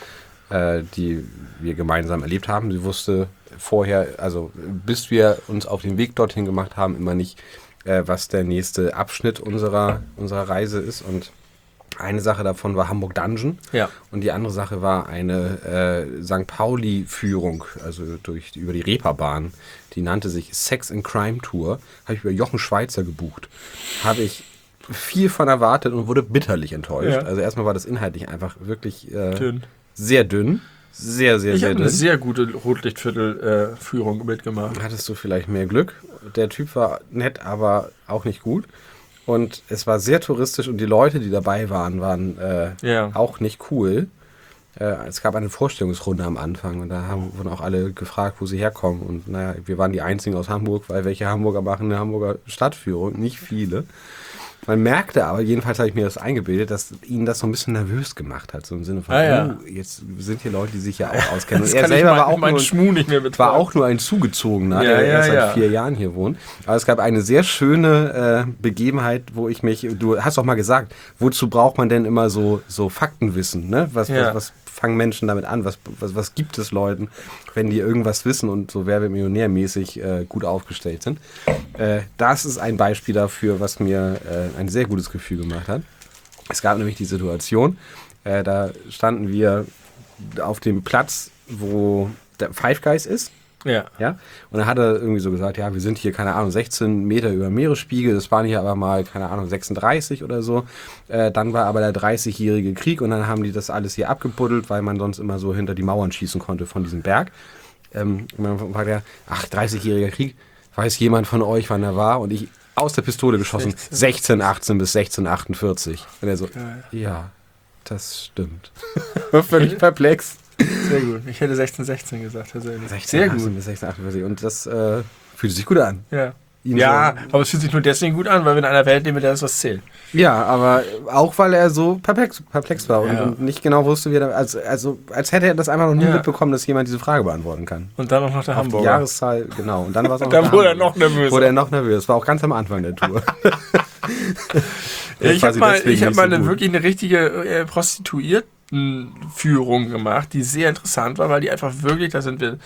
äh, die wir gemeinsam erlebt haben. Sie wusste vorher, also bis wir uns auf den Weg dorthin gemacht haben, immer nicht, äh, was der nächste Abschnitt unserer, unserer Reise ist. Und eine Sache davon war Hamburg Dungeon, ja. Und die andere Sache war eine äh, Sankt Pauli-Führung, also durch, über die Reeperbahn. Die nannte sich Sex and Crime Tour. Habe ich über Jochen Schweizer gebucht. Habe ich viel von erwartet und wurde bitterlich enttäuscht. Ja. Also erstmal war das inhaltlich einfach wirklich äh, dünn. Sehr dünn. Sehr, sehr, ich sehr dünn. Ich dünn. habe eine sehr gute Rotlichtviertel-Führung äh, mitgemacht. Hattest du vielleicht mehr Glück. Der Typ war nett, aber auch nicht gut. Und es war sehr touristisch und die Leute, die dabei waren, waren äh, ja. auch nicht cool. Äh, es gab eine Vorstellungsrunde am Anfang und da haben, wurden auch alle gefragt, wo sie herkommen. Und naja, wir waren die Einzigen aus Hamburg, weil welche Hamburger machen eine Hamburger Stadtführung? Nicht viele. Man merkte aber, jedenfalls habe ich mir das eingebildet, dass ihn das so ein bisschen nervös gemacht hat. So im Sinne von, ah, ja. oh, jetzt sind hier Leute, die sich ja auch auskennen. Und er selber mein, war, auch nur, Schmuh nicht mehr war auch nur ein Zugezogener, ja, der ja, erst seit ja. vier Jahren hier wohnt. Aber es gab eine sehr schöne äh, Begebenheit, wo ich mich, du hast doch mal gesagt, wozu braucht man denn immer so, so Faktenwissen? Ne? Was, ja. was, was fangen Menschen damit an? Was, was, was gibt es Leuten, wenn die irgendwas wissen und so Werbemillionärmäßig äh, gut aufgestellt sind? Äh, das ist ein Beispiel dafür, was mir äh, ein sehr gutes Gefühl gemacht hat. Es gab nämlich die Situation, äh, da standen wir auf dem Platz, wo der Five Guys ist. Ja. Ja. Und dann hat er irgendwie so gesagt, ja, wir sind hier, keine Ahnung, sechzehn Meter über Meeresspiegel, das waren hier aber mal, keine Ahnung, sechsunddreißig oder so. Äh, dann war aber der dreißigjährige Krieg und dann haben die das alles hier abgebuddelt, weil man sonst immer so hinter die Mauern schießen konnte von diesem Berg. Ähm, und dann fragt er, ach, dreißigjähriger Krieg, weiß jemand von euch, wann er war? Und ich aus der Pistole geschossen, sechzehn achtzehn bis sechzehn achtundvierzig. Und er so, geil. Ja, das stimmt. Völlig perplex. Sehr gut. Ich hätte sechzehn sechzehn gesagt. sechzehn, Sehr gut. Bis sechzehn achtundvierzig. Und das äh, fühlt sich gut an. Ja. Ja, so. Aber es fühlt sich nur deswegen gut an, weil wir in einer Welt leben, mit der das was zählt. Ja, aber auch weil er so perplex, perplex war und, ja. und nicht genau wusste, wie er, also, also als hätte er das einfach noch nie ja. mitbekommen, dass jemand diese Frage beantworten kann. Und dann auch noch der Auf Hamburger. Die Jahreszahl, genau. Und dann war es auch dann wurde er noch nervös. Wurde er noch nervös. War auch ganz am Anfang der Tour. ja, ich habe mal, ich hab mal so eine, wirklich eine richtige äh, Prostituiertenführung gemacht, die sehr interessant war, weil die einfach wirklich, da sind wir,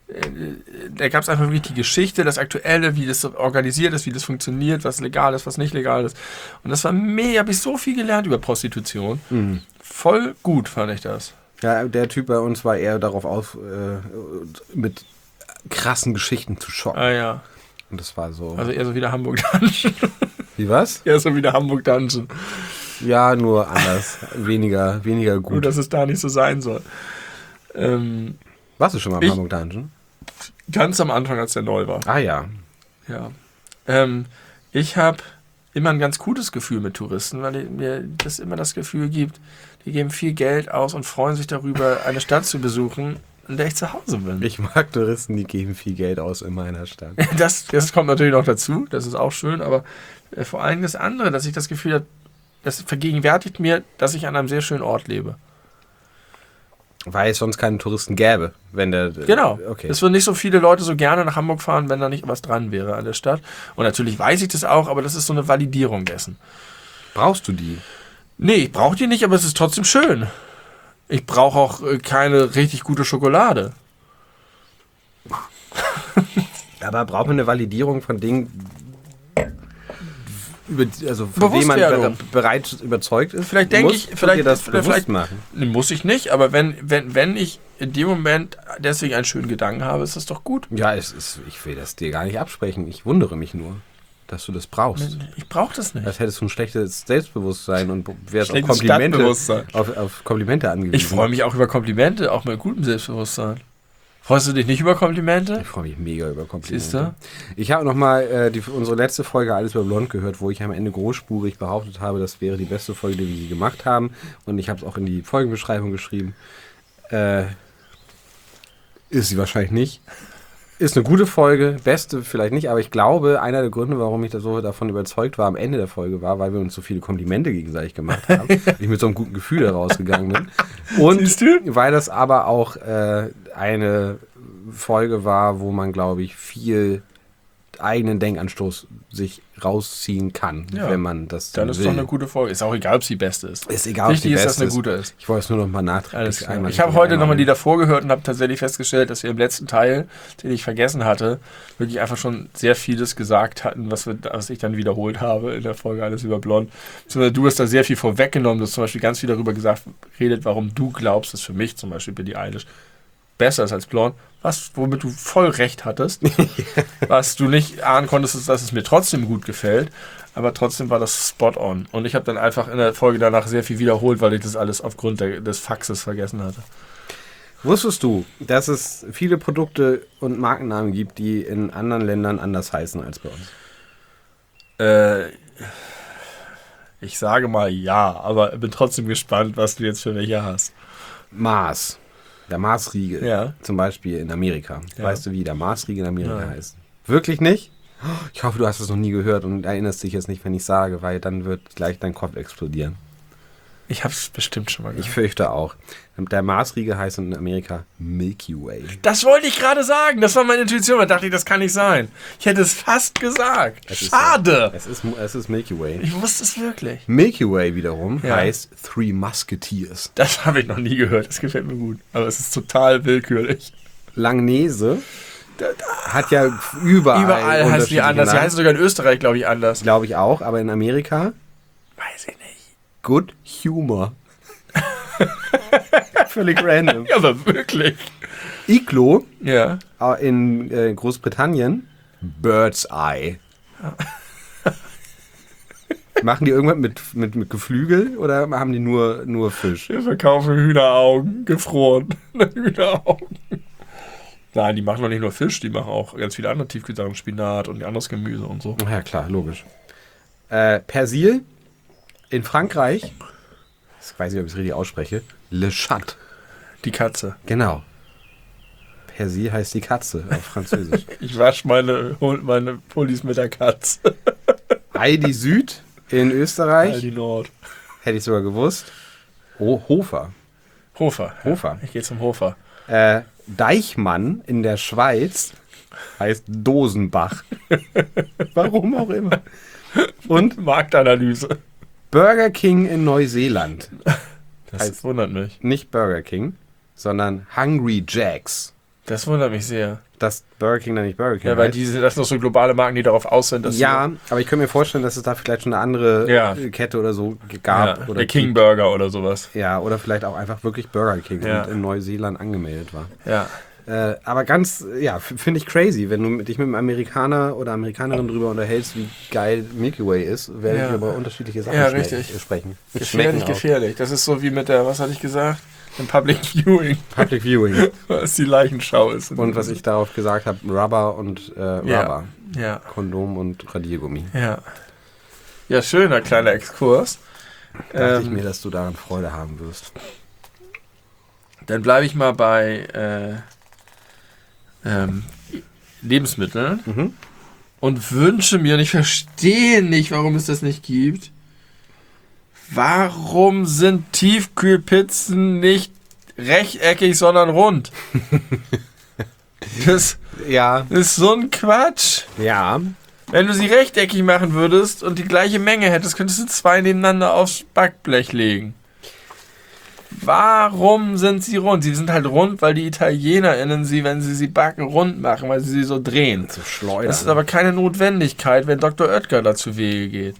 da gab es einfach wirklich die Geschichte, das Aktuelle, wie das organisiert ist, wie das funktioniert, was legal ist, was nicht legal ist. Und das war mega, habe ich so viel gelernt über Prostitution. Mhm. Voll gut fand ich das. Ja, der Typ bei uns war eher darauf aus, äh, mit krassen Geschichten zu schocken. Ah ja. Und das war so... Also eher so wie der Hamburg Dungeon. Wie was? Eher so wie der Hamburg Dungeon. Ja, nur anders. weniger, weniger gut. Nur, dass es da nicht so sein soll. Ähm, Warst du schon mal im ich- Hamburg Dungeon? ganz am Anfang, als der neu war. Ah ja. Ja. Ähm, ich habe immer ein ganz gutes Gefühl mit Touristen, weil die- mir das immer das Gefühl gibt, die geben viel Geld aus und freuen sich darüber, eine Stadt zu besuchen, in der ich zu Hause bin. Ich mag Touristen, die geben viel Geld aus in meiner Stadt. Das, das kommt natürlich noch dazu, das ist auch schön, aber äh, vor allem das andere, dass ich das Gefühl habe, das vergegenwärtigt mir, dass ich an einem sehr schönen Ort lebe. Weil es sonst keine Touristen gäbe, wenn der... Genau. Okay. Es würden nicht so viele Leute so gerne nach Hamburg fahren, wenn da nicht was dran wäre an der Stadt. Und natürlich weiß ich das auch, aber das ist so eine Validierung dessen. Brauchst du die? Nee, ich brauche die nicht, aber es ist trotzdem schön. Ich brauche auch äh, keine richtig gute Schokolade. Aber braucht man eine Validierung von Dingen, über, also von denen man Bewusstwerdung. be bereits überzeugt ist? Vielleicht denke Musst ich, du vielleicht- dir das vielleicht- bewusst machen. Nee, muss ich nicht, aber wenn, wenn, wenn ich in dem Moment deswegen einen schönen Gedanken habe, ist das doch gut. Ja, es ist, ich will das dir gar nicht absprechen. Ich wundere mich nur, dass du das brauchst. Ich brauche das nicht. Als hättest du ein schlechtes Selbstbewusstsein und wärst auf Schlechtes Komplimente, Stadtbewusstsein. auf, auf Komplimente angewiesen. Ich freue mich auch über Komplimente, auch mit gutem Selbstbewusstsein. Freust du dich nicht über Komplimente? Ich freue mich mega über Komplimente. Siehst du? Ich habe nochmal äh, die- unsere letzte Folge Alles über Blond gehört, wo ich am Ende großspurig behauptet habe, das wäre die beste Folge, die wir je gemacht haben. Und ich habe es auch in die Folgenbeschreibung geschrieben. Äh, ist sie wahrscheinlich nicht. Ist eine gute Folge, beste vielleicht nicht, aber ich glaube, einer der Gründe, warum ich da so davon überzeugt war, am Ende der Folge war, weil wir uns so viele Komplimente gegenseitig gemacht haben. Ich mit so einem guten Gefühl da rausgegangen bin. Und Siehst du? weil das aber auch äh, eine Folge war, wo man, glaube ich, viel eigenen Denkanstoß sich rausziehen kann, Ja. wenn man das Dann ist will. doch eine gute Folge. Ist auch egal, ob sie die beste ist. Ist egal, ob Wichtig die ist, dass beste eine gute ist. Ich wollte es nur noch mal Alles nachträglich klar. einmal. Ich habe heute nochmal die davor gehört und habe tatsächlich festgestellt, dass wir im letzten Teil, den ich vergessen hatte, wirklich einfach schon sehr vieles gesagt hatten, was, wir, was ich dann wiederholt habe in der Folge Alles über Blond. Beziehungsweise du hast da sehr viel vorweggenommen. Du hast zum Beispiel ganz viel darüber gesagt, redet, warum du glaubst, dass für mich zum Beispiel Billie Eilish besser ist als Blond. Was, womit du voll recht hattest. Was du nicht ahnen konntest, ist, dass es mir trotzdem gut gefällt. Aber trotzdem war das spot on. Und ich habe dann einfach in der Folge danach sehr viel wiederholt, weil ich das alles aufgrund der, des Faxes vergessen hatte. Wusstest du, dass es viele Produkte und Markennamen gibt, die in anderen Ländern anders heißen als bei uns? Äh, ich sage mal ja, aber bin trotzdem gespannt, was du jetzt für welche hast. Mars. Der Mars-Riegel. Ja. Zum Beispiel in Amerika. Ja. Weißt du, wie der Mars-Riegel in Amerika Nein. heißt? Wirklich nicht? Ich hoffe, du hast es noch nie gehört und erinnerst dich jetzt nicht, wenn ich sage, weil dann wird gleich dein Kopf explodieren. Ich habe es bestimmt schon mal Ich gehört. fürchte auch. Der Mars-Riegel heißt in Amerika Milky Way. Das wollte ich gerade sagen. Das war meine Intuition. Da dachte ich, das kann nicht sein. Ich hätte es fast gesagt. Es ist Schade. so. Es ist, es ist Milky Way. Ich wusste es wirklich. Milky Way wiederum Ja. heißt Three Musketeers. Das habe ich noch nie gehört. Das gefällt mir gut. Aber es ist total willkürlich. Langnese hat ja überall, Überall heißt die unterschiedliche anders. Die Namen. heißen sogar in Österreich, glaube ich, anders. Glaube ich auch, aber in Amerika Weiß ich nicht. Good Humor. Völlig random. Ja, aber wirklich. Iglo Ja. äh, in äh, Großbritannien Bird's Eye. Machen die irgendwas mit, mit, mit Geflügel oder haben die nur, nur Fisch? Wir verkaufen Hühneraugen. Gefroren. Hühneraugen. Nein, die machen doch nicht nur Fisch, die machen auch ganz viele andere Tiefkühlsachen, Spinat und anderes Gemüse und so. Ja, klar, logisch. Äh, Persil in Frankreich, ich weiß nicht, ob ich es richtig ausspreche, Le Chat. Die Katze. Genau. Persil heißt die Katze auf Französisch. Ich wasche meine, meine Pullis mit der Katze. Heidi Süd in Österreich, Aldi Nord. hätte ich sogar gewusst. Oh, Hofer. Hofer. Hofer. Ich gehe zum Hofer. Äh, Deichmann in der Schweiz heißt Dosenbach. Warum auch immer. Und Marktanalyse. Burger King in Neuseeland. Das Heißt- wundert mich. Nicht Burger King, sondern Hungry Jacks. Das wundert mich sehr. Dass Burger King dann nicht Burger King Ja, weil heißt. diese, das sind doch so globale Marken, die darauf aus sind, dass Ja, aber ich könnte mir vorstellen, dass es da vielleicht schon eine andere Ja. äh, Kette oder so ja, gab. oder der King Burger oder sowas. Ja, oder vielleicht auch einfach wirklich Burger King Ja. und in Neuseeland angemeldet war. Ja. Äh, aber ganz, ja, f- finde ich crazy, wenn du mit- dich mit einem Amerikaner oder Amerikanerin drüber unterhältst, wie geil Milky Way ist, werden Ja. wir über unterschiedliche Sachen Ja, schmeck- richtig. sprechen. Gefährlich, Schmecken auch. gefährlich. Das ist so wie mit der, was hatte ich gesagt? Im Public Viewing, Public Viewing. was die Leichenschau ist. Und was ich darauf gesagt habe, Rubber und äh, Rubber. Ja. Ja, Kondom und Radiergummi. ja. Ja, schöner kleiner Exkurs. Dachte ich Ähm, mir, dass du daran Freude haben wirst. Dann bleibe ich mal bei äh, ähm, Lebensmitteln Mhm. und wünsche mir, und ich verstehe nicht, warum es das nicht gibt, warum sind Tiefkühlpizzen nicht rechteckig, sondern rund? Das Ja. ist so ein Quatsch. Ja. Wenn du sie rechteckig machen würdest und die gleiche Menge hättest, könntest du zwei nebeneinander aufs Backblech legen. Warum sind sie rund? Sie sind halt rund, weil die ItalienerInnen sie, wenn sie sie backen, rund machen, weil sie sie so drehen. So schleudern. Das ist aber keine Notwendigkeit, wenn Doktor Oetker dazu Wege geht.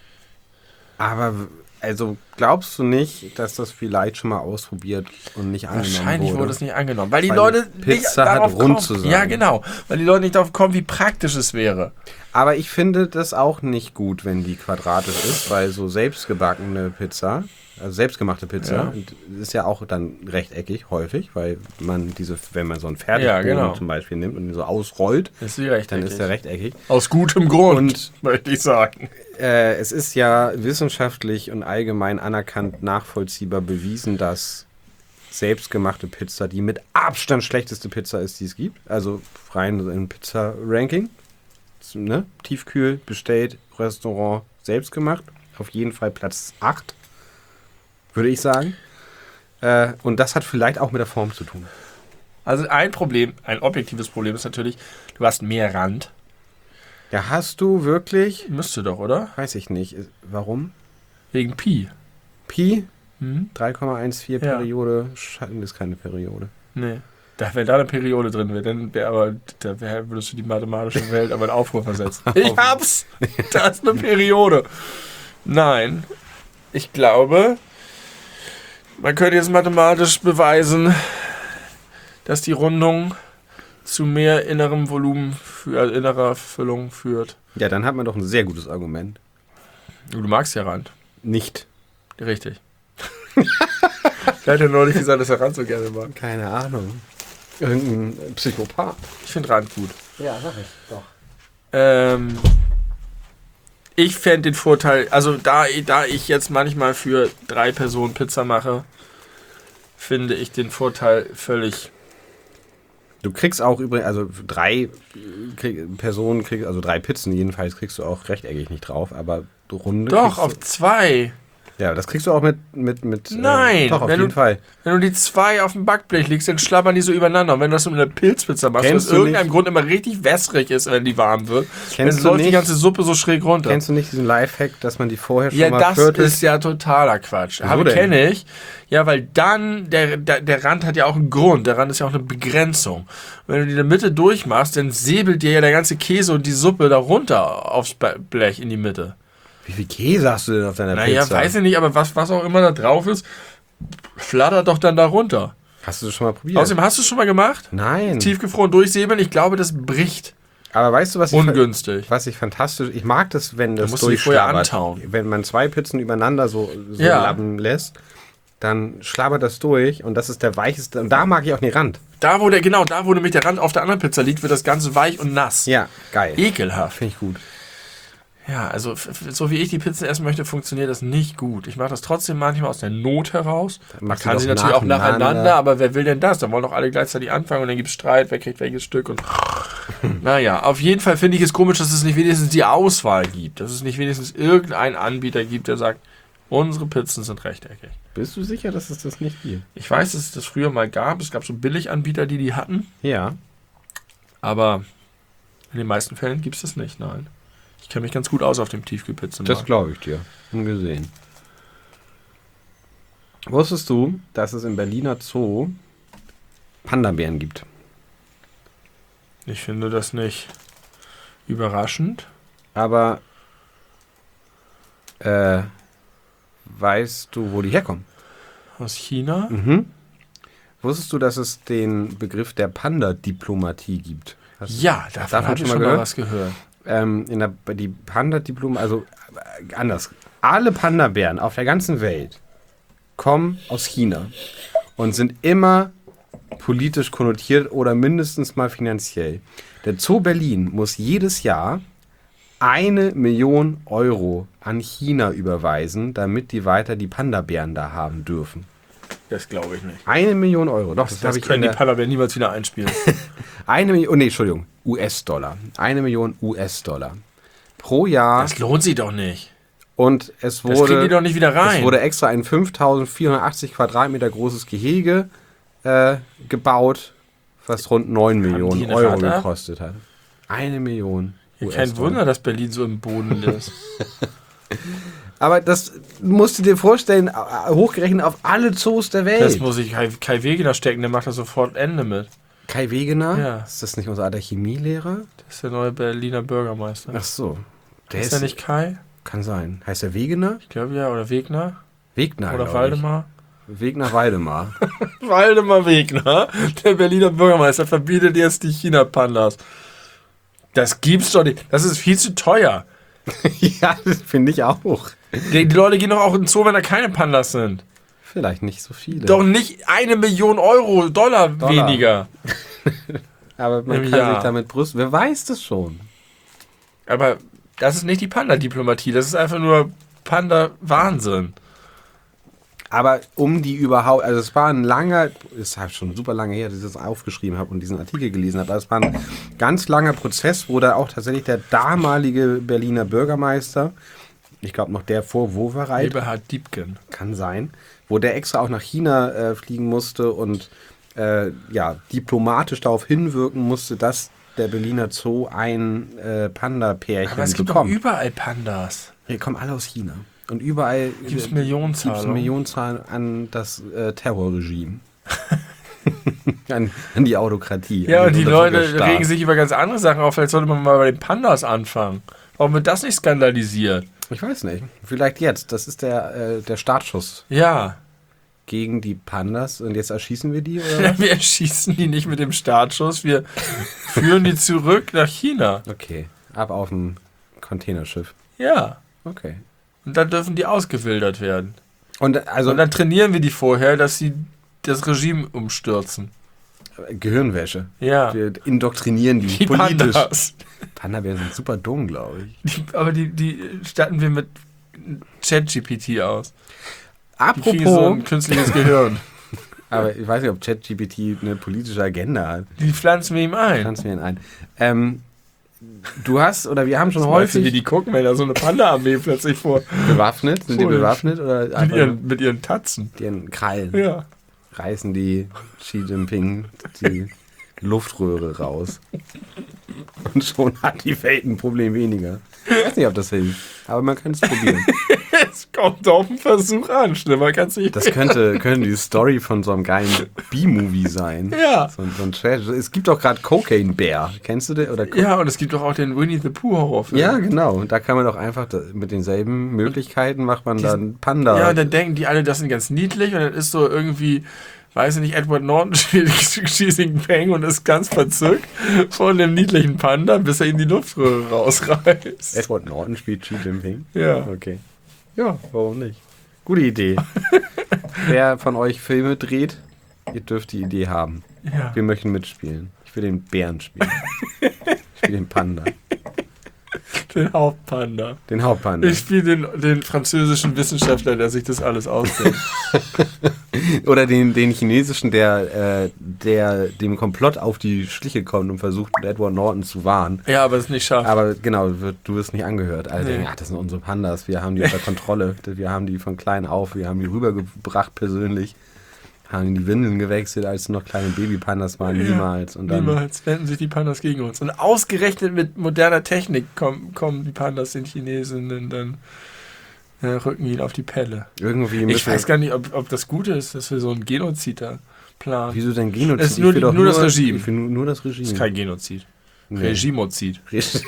Aber, also, glaubst du nicht, dass das vielleicht schon mal ausprobiert und nicht angenommen Wahrscheinlich wurde? wurde es nicht angenommen, weil die Weil Leute eine Pizza nicht hat darauf rund kommen. zu sein. Ja, genau. Weil die Leute nicht darauf kommen, wie praktisch es wäre. Aber ich finde das auch nicht gut, wenn die quadratisch ist, weil so selbstgebackene Pizza, also selbstgemachte Pizza, Ja. und ist ja auch dann rechteckig häufig, weil man diese, wenn man so einen Fertigboden Ja, genau. zum Beispiel nimmt und ihn so ausrollt, Ist sie rechteckig. dann ist der rechteckig. Aus gutem Grund, Und- möchte ich sagen. Äh, es ist ja wissenschaftlich und allgemein anerkannt nachvollziehbar bewiesen, dass selbstgemachte Pizza die mit Abstand schlechteste Pizza ist, die es gibt. Also rein im Pizza-Ranking. Ne? Tiefkühl, bestellt, Restaurant, selbst gemacht. Auf jeden Fall Platz acht, würde ich sagen. Äh, und das hat vielleicht auch mit der Form zu tun. Also ein Problem, ein objektives Problem ist natürlich, du hast mehr Rand. Ja, hast du wirklich, Müsste doch, oder? weiß ich nicht, warum? Wegen Pi. Pi, Hm? drei Komma eins vier Ja. Periode, Schatten ist keine Periode. Nee. Da, wenn da eine Periode drin wäre, dann wäre aber, da wär, würdest du die mathematische Welt aber in Aufruhr versetzen. Ich hab's! Da ist eine Periode. Nein. Ich glaube, man könnte jetzt mathematisch beweisen, dass die Rundung zu mehr innerem Volumen, für, also innerer Füllung führt. Ja, dann hat man doch ein sehr gutes Argument. Du magst ja Rand. Nicht. Richtig. Ich hatte neulich gesagt, dass er Rand so gerne mag. Keine Ahnung. Irgendein Psychopath. Ich finde Rand gut. Ja, sag ich doch. Ähm, ich fände den Vorteil, also da, da ich jetzt manchmal für drei Personen Pizza mache, finde ich den Vorteil völlig. Du kriegst auch übrigens, also drei krieg, Personen, krieg, also drei Pizzen jedenfalls kriegst du auch rechteckig nicht drauf, aber runde Doch, kriegst auf du, zwei. ja, das kriegst du auch mit, mit, mit Nein, äh, doch, auf wenn jeden du- Fall. Wenn du die zwei auf dem Backblech legst, dann schlabbern die so übereinander. Und wenn du das mit einer Pilzpizza machst, Kennst was du aus irgendeinem nicht- Grund immer richtig wässrig ist, wenn die warm wird, Kennst dann du läuft die nicht- ganze Suppe so schräg runter. Kennst du nicht diesen Lifehack, dass man die vorher schon Ja, mal das viertelt? ist ja totaler Quatsch. Wieso Habe denn? kenne ich. Ja, weil dann, der, der, der Rand hat ja auch einen Grund. Der Rand ist ja auch eine Begrenzung. Wenn du die in der Mitte durchmachst, dann säbelt dir ja der ganze Käse und die Suppe da runter aufs Ba- Blech in die Mitte. Wie viel Käse hast du denn auf deiner Naja, Pizza? weiß ich nicht, aber was, was auch immer da drauf ist, flattert doch dann da runter. Hast du das schon mal probiert? Außerdem, hast du es schon mal gemacht? Nein. Tiefgefroren durchsäbeln? Ich glaube, das bricht. Aber weißt du, was ich, Ungünstig. was ich fantastisch... Ich mag das, wenn das musst du die vorher durchschlabbert. antauen. Wenn man zwei Pizzen übereinander so, so Ja. lappen lässt, dann schlabbert das durch und das ist der weicheste... Und da mag ich auch den Rand. Da, wo der, genau, da, wo nämlich der Rand auf der anderen Pizza liegt, wird das Ganze weich und nass. Ja, geil. Ekelhaft. Finde ich gut. Ja, also f- f- so wie ich die Pizzen essen möchte, funktioniert das nicht gut. Ich mache das trotzdem manchmal aus der Not heraus. Man machst du kann doch sie natürlich auch nacheinander. nacheinander, aber wer will denn das? Da wollen doch alle gleichzeitig anfangen und dann gibt es Streit, wer kriegt welches Stück und naja, auf jeden Fall finde ich es komisch, dass es nicht wenigstens die Auswahl gibt. Dass es nicht wenigstens irgendeinen Anbieter gibt, der sagt, unsere Pizzen sind rechteckig. Bist du sicher, dass es das nicht gibt? Ich weiß, dass es das früher mal gab. Es gab so Billiganbieter, die die hatten, Ja. aber in den meisten Fällen gibt es das nicht, nein. Ich kenne mich ganz gut aus auf dem Tiefkühlpizzen. Das glaube ich dir. Ungesehen. Wusstest du, dass es im Berliner Zoo Panda-Bären gibt? Ich finde das nicht überraschend. Aber äh, weißt du, wo die herkommen? Aus China? Mhm. Wusstest du, dass es den Begriff der Panda-Diplomatie gibt? Hast Ja, davon habe ich schon mal was gehört. Ähm, in der, die Panda-Diplomatie, also äh, anders. Alle Panda-Bären auf der ganzen Welt kommen aus China und sind immer politisch konnotiert oder mindestens mal finanziell. Der Zoo Berlin muss jedes Jahr eine Million Euro an China überweisen, damit die weiter die Panda-Bären da haben dürfen. Das glaube ich nicht. Eine Million Euro. Doch, das, das, das ich können die der, Panda-Bären niemals wieder einspielen. Eine Million, oh nee, Entschuldigung, U S-Dollar. Eine Million U S-Dollar pro Jahr. Das lohnt sich doch nicht. Und es wurde, das kriegen die doch nicht wieder rein. Es wurde extra ein fünftausendvierhundertachtzig Quadratmeter großes Gehege äh, gebaut, was rund neun Millionen Euro Vater? gekostet hat. Eine Million ja, kein Wunder, dass Berlin so im Boden ist. Aber das musst du dir vorstellen, hochgerechnet auf alle Zoos der Welt. Das muss ich Kai, Kai Wegener stecken, der macht da sofort Ende mit. Kai Wegener? Ja. Ist das nicht unser alter Chemielehrer? Das ist der neue Berliner Bürgermeister. Ach so. Der ist, ist der nicht Kai? Kann sein. Heißt der Wegener? Ich glaube ja, oder Wegner. Wegner, Oder Waldemar. Ich. Wegner Waldemar. Waldemar Wegner, der Berliner Bürgermeister, verbietet jetzt die China-Pandas. Das gibt's doch nicht. Das ist viel zu teuer. Ja, das finde ich auch. Die, die Leute gehen doch auch in den Zoo, wenn da keine Pandas sind. Vielleicht nicht so viele. Doch nicht eine Million Euro, Dollar, Dollar. weniger. Aber man Im kann Jahr. sich damit brüsten. Wer weiß das schon? Aber das ist nicht die Panda-Diplomatie. Das ist einfach nur Panda-Wahnsinn. Aber um die überhaupt, also es war ein langer, ist halt schon super lange her, dass ich das aufgeschrieben habe und diesen Artikel gelesen habe, aber es war ein ganz langer Prozess, wo da auch tatsächlich der damalige Berliner Bürgermeister, ich glaube noch der vor Wowereit, Eberhard Diepgen, kann sein, wo der extra auch nach China äh, fliegen musste und äh, ja, diplomatisch darauf hinwirken musste, dass der Berliner Zoo ein äh, Panda-Pärchen bekommt. Aber es gibt doch überall Pandas. Die kommen alle aus China. Und überall gibt es Millionenzahl Millionenzahl an das äh, Terrorregime. an, an die Autokratie. Ja, und die Leute regen sich über ganz andere Sachen auf. Vielleicht sollte man mal bei den Pandas anfangen. Warum wird das nicht skandalisiert? Ich weiß nicht. Vielleicht jetzt. Das ist der, äh, der Startschuss. Ja. Gegen die Pandas. Und jetzt erschießen wir die? Oder? Wir erschießen die nicht mit dem Startschuss. Wir führen die zurück nach China. Okay. Ab auf ein Containerschiff. Ja. Okay. Und dann dürfen die ausgewildert werden. Und, also und dann trainieren wir die vorher, dass sie das Regime umstürzen. Gehirnwäsche. Ja. Wir indoktrinieren die, die politisch. Pandas. Panda-Bären sind super dumm, glaube ich. Die, aber die, die statten wir mit ChatGPT aus. Apropos. Die kriegen so ein künstliches Gehirn. Aber ich weiß nicht, ob ChatGPT eine politische Agenda hat. Die pflanzen wir ihm ein. Pflanzen wir ihn ein. Ähm, Du hast, oder wir haben schon das häufig... Weißt du, wie die gucken, wenn da so eine Panda-Armee plötzlich vor... Bewaffnet? Sind die bewaffnet? Oder mit, ihren, mit ihren Tatzen. Mit ihren Krallen. Ja. Reißen die Xi Jinping die Luftröhre raus. Und schon hat die Welt ein Problem weniger. Ich weiß nicht, ob das hilft, aber man kann es probieren. Es kommt auf den Versuch an, schlimmer kann es nicht. Das könnte, könnte die Story von so einem geilen B-Movie sein. Ja. So, so ein Trash. Es gibt doch gerade Cocaine Bear. Kennst du den? Oder Co- ja, und es gibt doch auch den Winnie the Pooh Horrorfilm. Ja, genau. Und da kann man doch einfach da, mit denselben Möglichkeiten macht man dann Panda. Ja, und dann denken die alle, das sind ganz niedlich und dann ist so irgendwie... Weiß ich nicht, Edward Norton spielt Xi Jinping und ist ganz verzückt von dem niedlichen Panda, bis er ihm die Luftröhre rausreißt. Edward Norton spielt Xi Jinping? Ja. Okay. Ja, warum nicht? Gute Idee. Wer von euch Filme dreht, ihr dürft die Idee haben. Ja. Wir möchten mitspielen. Ich will den Bären spielen. Ich spiele den Panda. Den Hauptpanda. Den Hauptpanda. Ich spiele den, den französischen Wissenschaftler, der sich das alles ausdenkt. Oder den, den chinesischen, der, äh, der dem Komplott auf die Schliche kommt und versucht, Edward Norton zu warnen. Ja, aber es nicht schafft. Aber genau, wird, du wirst nicht angehört. Also Nee. denken, ach, das sind unsere Pandas, wir haben die unter Kontrolle. Wir haben die von klein auf, wir haben die rübergebracht persönlich. Haben die Windeln gewechselt, als noch kleine Babypandas waren, Ja, niemals. Und dann, Niemals wenden sich die Pandas gegen uns. Und ausgerechnet mit moderner Technik kommen, kommen die Pandas den Chinesinnen dann äh, rücken ihn auf die Pelle. irgendwie Ich müssen weiß gar nicht, ob, ob das gut ist, dass wir so einen Genozid da planen. Wieso denn Genozid? Es ist nur Ich will die- doch nur das Regime. Ich will nur, nur das Regime. Das ist kein Genozid. Nee. Regimozid. Reg-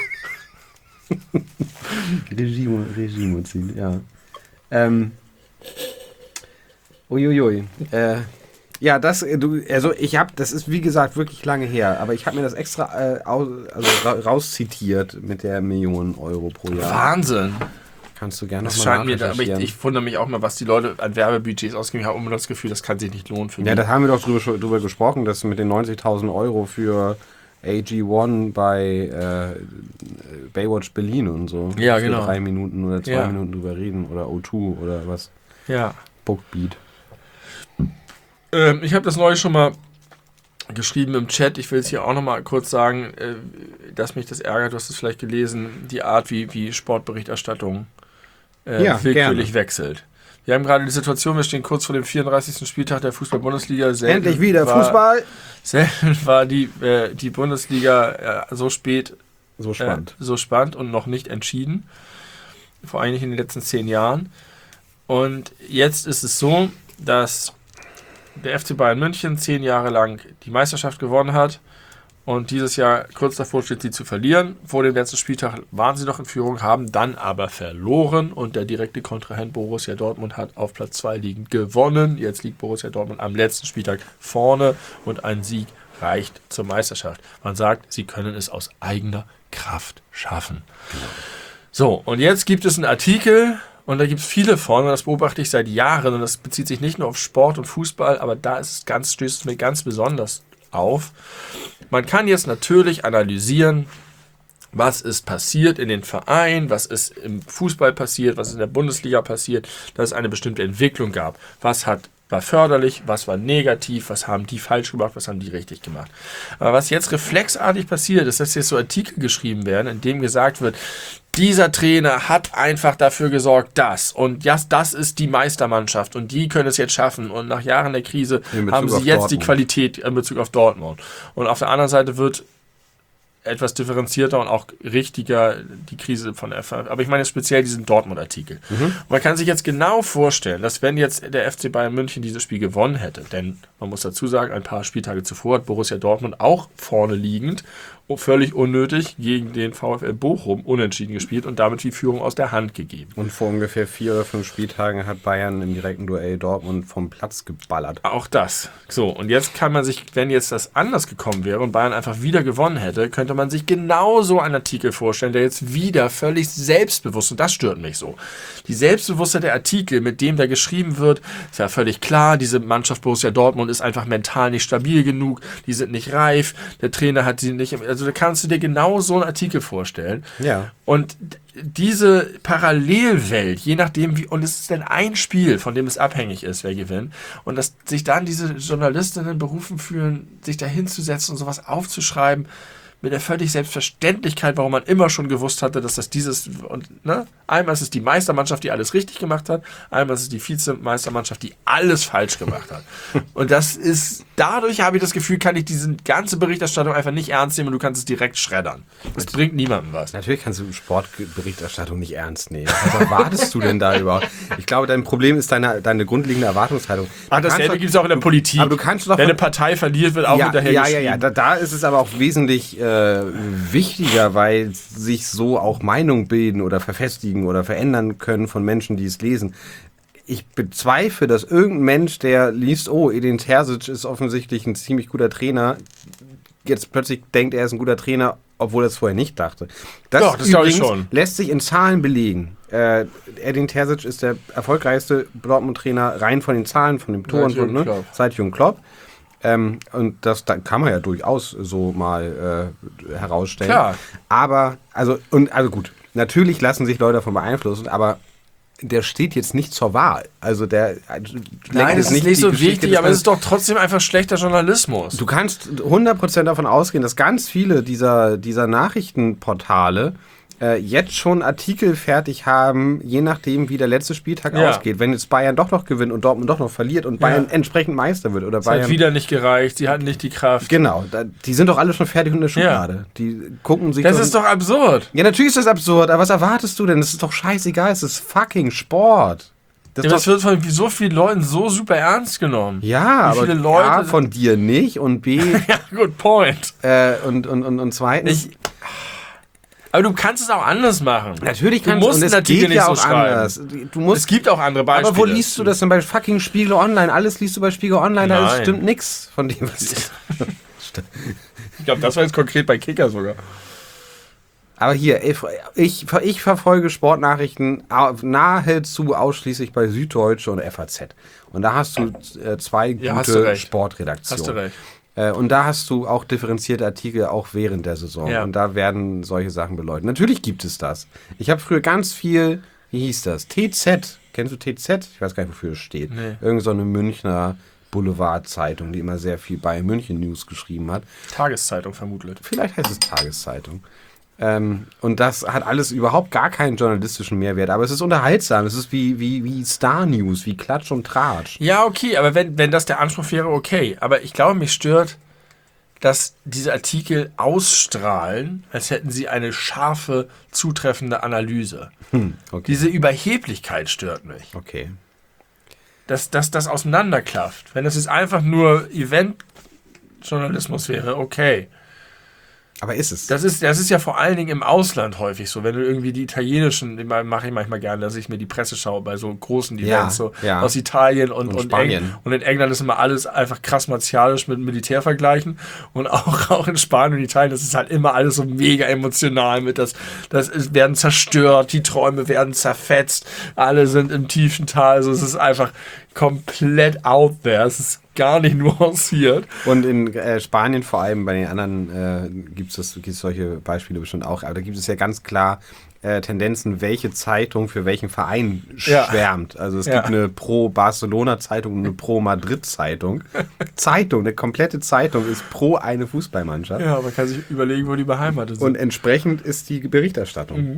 Regime, Regimozid, ja. Ähm. Uiuiui. Äh, Ja, das, du, also ich habe, das ist wie gesagt wirklich lange her, aber ich habe mir das extra äh, aus, also ra rauszitiert mit der Millionen Euro pro Jahr. Wahnsinn. Kannst du gerne Das nochmal scheint mir, aber ich, ich wundere mich auch mal, was die Leute an Werbebudgets ausgeben. Ich habe immer das Gefühl, das kann sich nicht lohnen für mich. Ja, da haben wir doch drüber, drüber gesprochen, dass mit den neunzigtausend Euro für A G eins bei äh, Baywatch Berlin und so. Ja, für genau. drei Minuten oder zwei Ja. Minuten drüber reden oder O zwei oder was. Ja. Bookbeat. Ähm, ich habe das neulich schon mal geschrieben im Chat. Ich will es hier auch noch mal kurz sagen, äh, dass mich das ärgert. Du hast es vielleicht gelesen, die Art, wie, wie Sportberichterstattung äh, Ja, willkürlich gerne. wechselt. Wir haben gerade die Situation, wir stehen kurz vor dem vierunddreißigsten Spieltag der Fußball-Bundesliga. Selten Endlich wieder war, Fußball! Selten war die, äh, die Bundesliga äh, so spät So spannend. Äh, so spannend und noch nicht entschieden. Vor allem nicht in den letzten zehn Jahren. Und jetzt ist es so, dass der F C Bayern München zehn Jahre lang die Meisterschaft gewonnen hat und dieses Jahr kurz davor steht, sie zu verlieren. Vor dem letzten Spieltag waren sie noch in Führung, haben dann aber verloren und der direkte Kontrahent Borussia Dortmund hat auf Platz zwei liegend gewonnen. Jetzt liegt Borussia Dortmund am letzten Spieltag vorne und ein Sieg reicht zur Meisterschaft. Man sagt, sie können es aus eigener Kraft schaffen. So, und jetzt gibt es einen Artikel, und da gibt es viele von, und das beobachte ich seit Jahren, und das bezieht sich nicht nur auf Sport und Fußball, aber da ist es ganz, stößt es mir ganz besonders auf. Man kann jetzt natürlich analysieren, was ist passiert in den Vereinen, was ist im Fußball passiert, was ist in der Bundesliga passiert, dass es eine bestimmte Entwicklung gab. Was hat, war förderlich, was war negativ, was haben die falsch gemacht, was haben die richtig gemacht. Aber was jetzt reflexartig passiert, ist, dass jetzt so Artikel geschrieben werden, in dem gesagt wird, dieser Trainer hat einfach dafür gesorgt, dass und ja, das ist die Meistermannschaft und die können es jetzt schaffen und nach Jahren der Krise haben sie jetzt Dortmund. Die Qualität in Bezug auf Dortmund. Und auf der anderen Seite wird etwas differenzierter und auch richtiger die Krise von der F A. Aber ich meine speziell diesen Dortmund-Artikel. Mhm. Man kann sich jetzt genau vorstellen, dass wenn jetzt der F C Bayern München dieses Spiel gewonnen hätte, denn man muss dazu sagen, ein paar Spieltage zuvor hat Borussia Dortmund auch vorne liegend völlig unnötig gegen den VfL Bochum unentschieden gespielt und damit die Führung aus der Hand gegeben. Und vor ungefähr vier oder fünf Spieltagen hat Bayern im direkten Duell Dortmund vom Platz geballert. Auch das. So, und jetzt kann man sich, wenn jetzt das anders gekommen wäre und Bayern einfach wieder gewonnen hätte, könnte man sich genau so einen Artikel vorstellen, der jetzt wieder völlig selbstbewusst, und das stört mich so, die Selbstbewusstheit der Artikel, mit dem da geschrieben wird, ist ja völlig klar, diese Mannschaft Borussia Dortmund ist einfach mental nicht stabil genug, die sind nicht reif, der Trainer hat sie nicht, also da kannst du dir genau so einen Artikel vorstellen. Ja. Und diese Parallelwelt, je nachdem wie, und es ist dann ein Spiel, von dem es abhängig ist, wer gewinnt, und dass sich dann diese Journalistinnen berufen fühlen, sich da hinzusetzen und sowas aufzuschreiben, mit der völlig Selbstverständlichkeit, warum man immer schon gewusst hatte, dass das dieses, und ne, einmal ist es die Meistermannschaft, die alles richtig gemacht hat, einmal ist es die Vizemeistermannschaft, die alles falsch gemacht hat. Und das ist, dadurch habe ich das Gefühl, kann ich diese ganze Berichterstattung einfach nicht ernst nehmen und du kannst es direkt schreddern. Das bringt niemandem was. Natürlich kannst du Sportberichterstattung nicht ernst nehmen. Was erwartest du denn da überhaupt? Ich glaube, dein Problem ist deine, deine grundlegende Erwartungshaltung. Ach, dasselbe gibt es auch in der Politik. Aber du kannst doch Wenn eine Partei verliert, wird auch ja, hinterher ja, geschrieben. Ja, ja, da, da ist es aber auch wesentlich äh, wichtiger, weil sich so auch Meinungen bilden oder verfestigen oder verändern können von Menschen, die es lesen. Ich bezweifle, dass irgendein Mensch, der liest, oh, Edin Terzic ist offensichtlich ein ziemlich guter Trainer, jetzt plötzlich denkt, er ist ein guter Trainer, obwohl er es vorher nicht dachte. Das, Doch, das glaube ich schon. Lässt sich in Zahlen belegen. Äh, Edin Terzic ist der erfolgreichste Dortmund-Trainer rein von den Zahlen, von dem Tor und so, ne? Seit Jürgen Klopp. Ähm, und das da kann man ja durchaus so mal äh, herausstellen. Klar. Aber, also, und, also gut, natürlich lassen sich Leute davon beeinflussen, aber der steht jetzt nicht zur Wahl. Also der Nein, das ist nicht, nicht so wichtig, aber es ist doch trotzdem einfach schlechter Journalismus. Du kannst hundert Prozent davon ausgehen, dass ganz viele dieser, dieser Nachrichtenportale äh, jetzt schon Artikel fertig haben, je nachdem, wie der letzte Spieltag ja. ausgeht. Wenn jetzt Bayern doch noch gewinnt und Dortmund doch noch verliert und Bayern ja. entsprechend Meister wird. Oder es Bayern hat wieder nicht gereicht, sie hatten nicht die Kraft. Genau, da, die sind doch alle schon fertig in der Schublade. Ja. Die gucken sich Das doch, ist doch absurd. Ja, natürlich ist das absurd, aber was erwartest du denn? Das ist doch scheißegal, es ist fucking Sport. Das, ja, das wird von so vielen Leuten so super ernst genommen. Ja, Wie aber viele Leute A, von dir nicht und B... ja, good point. Äh, und, und, und, und zweitens... Ich, Aber du kannst es auch anders machen. Natürlich du kannst musst und es Artikel geht nicht ja so auch schreiben. anders. Du musst, es gibt auch andere Beispiele. Aber wo liest du das denn bei fucking Spiegel Online? Alles liest du bei Spiegel Online, da Nein. stimmt nichts von dem, was Ich glaube, das war jetzt konkret bei Kicker sogar. Aber hier, ich, ich, ich verfolge Sportnachrichten nahezu ausschließlich bei Süddeutsche und F A Z. Und da hast du äh, zwei Ja, hast du gute recht. Sportredaktionen. Hast du recht. Äh, und da hast du auch differenzierte Artikel, auch während der Saison. Ja. Und da werden solche Sachen beleuchtet. Natürlich gibt es das. Ich habe früher ganz viel, wie hieß das? T Z. Kennst du T Z? Ich weiß gar nicht, wofür es steht. Nee. Irgend so eine Münchner Boulevard-Zeitung, die immer sehr viel bei München News geschrieben hat. Tageszeitung vermutlich. Vielleicht heißt es Tageszeitung. Ähm, und das hat alles überhaupt gar keinen journalistischen Mehrwert, aber es ist unterhaltsam. Es ist wie, wie, wie Star News, wie Klatsch und Tratsch. Ja, okay, aber wenn, wenn das der Anspruch wäre, okay. Aber ich glaube, mich stört, dass diese Artikel ausstrahlen, als hätten sie eine scharfe, zutreffende Analyse. Hm, okay. Diese Überheblichkeit stört mich. Okay. Dass, dass das auseinanderklafft. Wenn das jetzt einfach nur Eventjournalismus wäre, okay. Aber ist es? Das ist, das ist ja vor allen Dingen im Ausland häufig so. Wenn du irgendwie die italienischen, mache ich manchmal gerne, dass ich mir die Presse schaue bei so großen Events, Ja, so ja. aus Italien und, Und und, Spanien. Eng, und in England ist immer alles einfach krass martialisch mit Militär vergleichen. Und auch, auch in Spanien und Italien, das ist halt immer alles so mega emotional mit das, das ist, werden zerstört, die Träume werden zerfetzt, alle sind im tiefen Tal. Also es ist einfach komplett out there. Es ist gar nicht nuanciert. Und in äh, Spanien vor allem, bei den anderen äh, gibt es solche Beispiele bestimmt auch, aber da gibt es ja ganz klar äh, Tendenzen, welche Zeitung für welchen Verein Ja. schwärmt. Also es Ja. gibt eine Pro-Barcelona-Zeitung und eine Pro-Madrid-Zeitung. Zeitung, eine komplette Zeitung ist pro eine Fußballmannschaft. Ja, man kann sich überlegen, wo die beheimatet sind. Und entsprechend ist die Berichterstattung. Mhm.